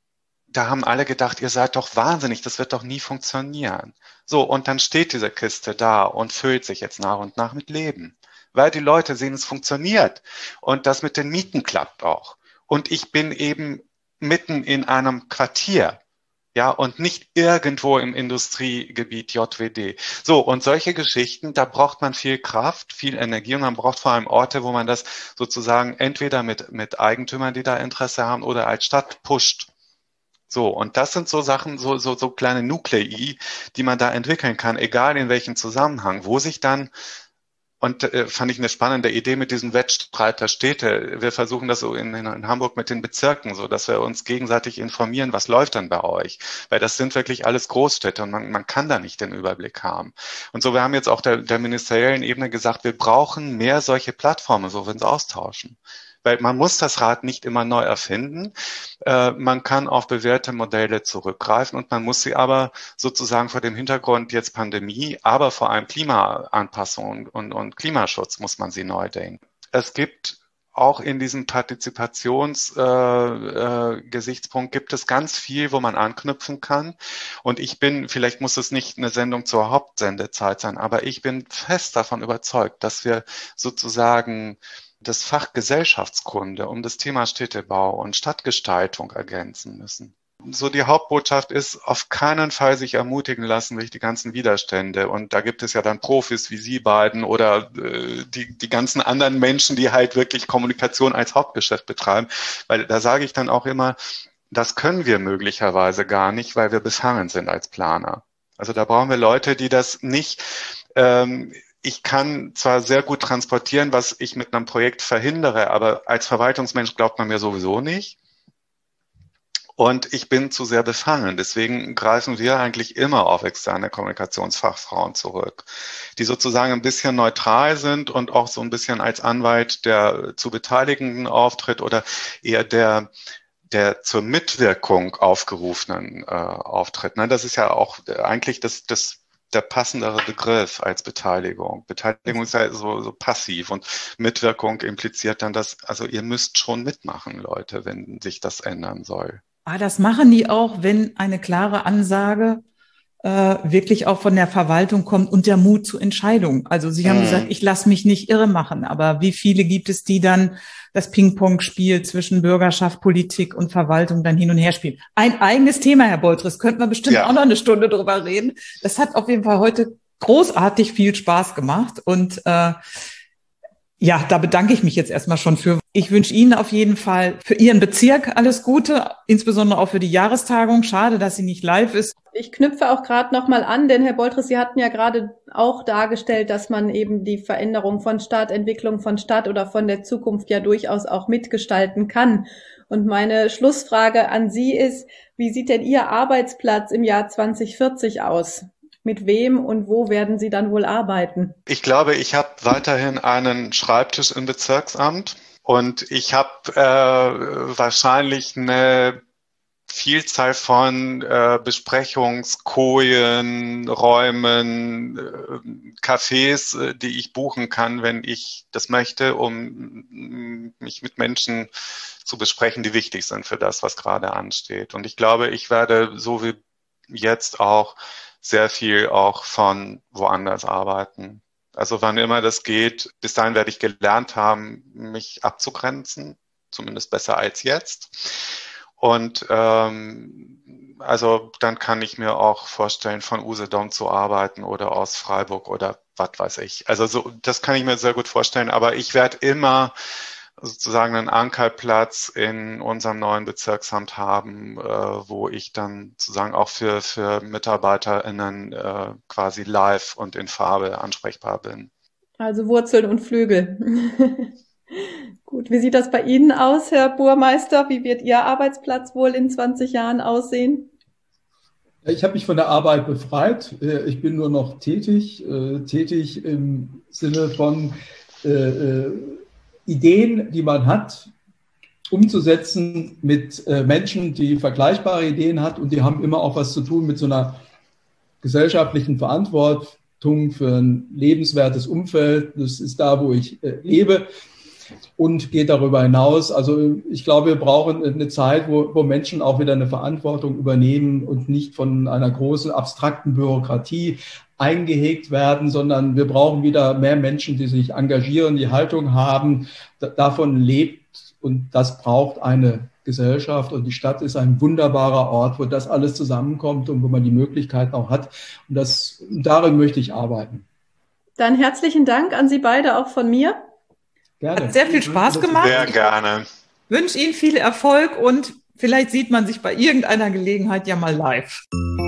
C: da haben alle gedacht, ihr seid doch wahnsinnig, das wird doch nie funktionieren. So, und dann steht diese Kiste da und füllt sich jetzt nach und nach mit Leben, weil die Leute sehen, es funktioniert und das mit den Mieten klappt auch. Und ich bin eben mitten in einem Quartier, ja, und nicht irgendwo im Industriegebiet J W D. So, und solche Geschichten, da braucht man viel Kraft, viel Energie und man braucht vor allem Orte, wo man das sozusagen entweder mit, mit Eigentümern, die da Interesse haben, oder als Stadt pusht. So, und das sind so Sachen, so, so, so kleine Nuklei, die man da entwickeln kann, egal in welchem Zusammenhang, wo sich dann, und äh, fand ich eine spannende Idee mit diesem Wettstreit der Städte. Wir versuchen das so in, in, in Hamburg mit den Bezirken, so dass wir uns gegenseitig informieren, was läuft dann bei euch. Weil das sind wirklich alles Großstädte und man, man kann da nicht den Überblick haben. Und so, wir haben jetzt auch der, der ministeriellen Ebene gesagt, wir brauchen mehr solche Plattformen, wo wir uns austauschen. Weil man muss das Rad nicht immer neu erfinden. Äh, man kann auf bewährte Modelle zurückgreifen und man muss sie aber sozusagen vor dem Hintergrund jetzt Pandemie, aber vor allem Klimaanpassung und, und Klimaschutz muss man sie neu denken. Es gibt auch in diesem Partizipationsgesichtspunkt äh, äh, gibt es ganz viel, wo man anknüpfen kann. Und ich bin, vielleicht muss es nicht eine Sendung zur Hauptsendezeit sein, aber ich bin fest davon überzeugt, dass wir sozusagen das Fach Gesellschaftskunde um das Thema Städtebau und Stadtgestaltung ergänzen müssen. So, die Hauptbotschaft ist, auf keinen Fall sich ermutigen lassen durch die ganzen Widerstände. Und da gibt es ja dann Profis wie Sie beiden oder äh, die, die ganzen anderen Menschen, die halt wirklich Kommunikation als Hauptgeschäft betreiben. Weil da sage ich dann auch immer, das können wir möglicherweise gar nicht, weil wir befangen sind als Planer. Also da brauchen wir Leute, die das nicht... Ähm, Ich kann zwar sehr gut transportieren, was ich mit einem Projekt verhindere, aber als Verwaltungsmensch glaubt man mir sowieso nicht. Und ich bin zu sehr befangen. Deswegen greifen wir eigentlich immer auf externe Kommunikationsfachfrauen zurück, die sozusagen ein bisschen neutral sind und auch so ein bisschen als Anwalt der zu Beteiligten auftritt oder eher der der zur Mitwirkung aufgerufenen äh, auftritt. Ne? Das ist ja auch eigentlich das, das der passendere Begriff als Beteiligung. Beteiligung ist ja so, so passiv und Mitwirkung impliziert dann, dass, also ihr müsst schon mitmachen, Leute, wenn sich das ändern soll.
E: Ah, das machen die auch, wenn eine klare Ansage äh, wirklich auch von der Verwaltung kommt und der Mut zur Entscheidung. Also Sie haben mm. gesagt, ich lasse mich nicht irre machen, aber wie viele gibt es, die dann das Ping-Pong-Spiel zwischen Bürgerschaft, Politik und Verwaltung dann hin und her spielen? Ein eigenes Thema, Herr Boltres, könnten wir bestimmt ja auch noch eine Stunde drüber reden. Das hat auf jeden Fall heute großartig viel Spaß gemacht und äh, ja, da bedanke ich mich jetzt erstmal schon für. Ich wünsche Ihnen auf jeden Fall für Ihren Bezirk alles Gute, insbesondere auch für die Jahrestagung. Schade, dass sie nicht live ist.
A: Ich knüpfe auch gerade nochmal an, denn Herr Boltres, Sie hatten ja gerade auch dargestellt, dass man eben die Veränderung von Stadt, Entwicklung von Stadt oder von der Zukunft ja durchaus auch mitgestalten kann. Und meine Schlussfrage an Sie ist, wie sieht denn Ihr Arbeitsplatz im Jahr zwanzig vierzig aus? Mit wem und wo werden Sie dann wohl arbeiten?
C: Ich glaube, ich habe weiterhin einen Schreibtisch im Bezirksamt und ich habe äh, wahrscheinlich eine Vielzahl von äh, Besprechungskojen, Räumen, äh, Cafés, äh, die ich buchen kann, wenn ich das möchte, um mich mit Menschen zu besprechen, die wichtig sind für das, was gerade ansteht. Und ich glaube, ich werde so wie jetzt auch sehr viel auch von woanders arbeiten. Also wann immer das geht, bis dahin werde ich gelernt haben, mich abzugrenzen, zumindest besser als jetzt. Und ähm, also dann kann ich mir auch vorstellen, von Usedom zu arbeiten oder aus Freiburg oder was weiß ich. Also so, das kann ich mir sehr gut vorstellen, aber ich werde immer sozusagen einen Ankerplatz in unserem neuen Bezirksamt haben, äh, wo ich dann sozusagen auch für, für MitarbeiterInnen äh, quasi live und in Farbe ansprechbar bin.
A: Also Wurzeln und Flügel. Gut, wie sieht das bei Ihnen aus, Herr Burmeister? Wie wird Ihr Arbeitsplatz wohl in zwanzig Jahren aussehen?
D: Ich habe mich von der Arbeit befreit. Ich bin nur noch tätig, tätig im Sinne von äh, Ideen, die man hat, umzusetzen mit äh, Menschen, die vergleichbare Ideen hat und die haben immer auch was zu tun mit so einer gesellschaftlichen Verantwortung für ein lebenswertes Umfeld. Das ist da, wo ich äh, lebe. und geht darüber hinaus. Also ich glaube, wir brauchen eine Zeit, wo, wo Menschen auch wieder eine Verantwortung übernehmen und nicht von einer großen abstrakten Bürokratie eingehegt werden, sondern wir brauchen wieder mehr Menschen, die sich engagieren, die Haltung haben, da, davon lebt, und das braucht eine Gesellschaft, und die Stadt ist ein wunderbarer Ort, wo das alles zusammenkommt und wo man die Möglichkeiten auch hat, und das, darin möchte ich arbeiten.
A: Dann herzlichen Dank an Sie beide auch von mir.
E: Gerne. Hat sehr viel Spaß gemacht.
C: Sehr gerne.
E: Ich wünsche Ihnen viel Erfolg und vielleicht sieht man sich bei irgendeiner Gelegenheit ja mal live.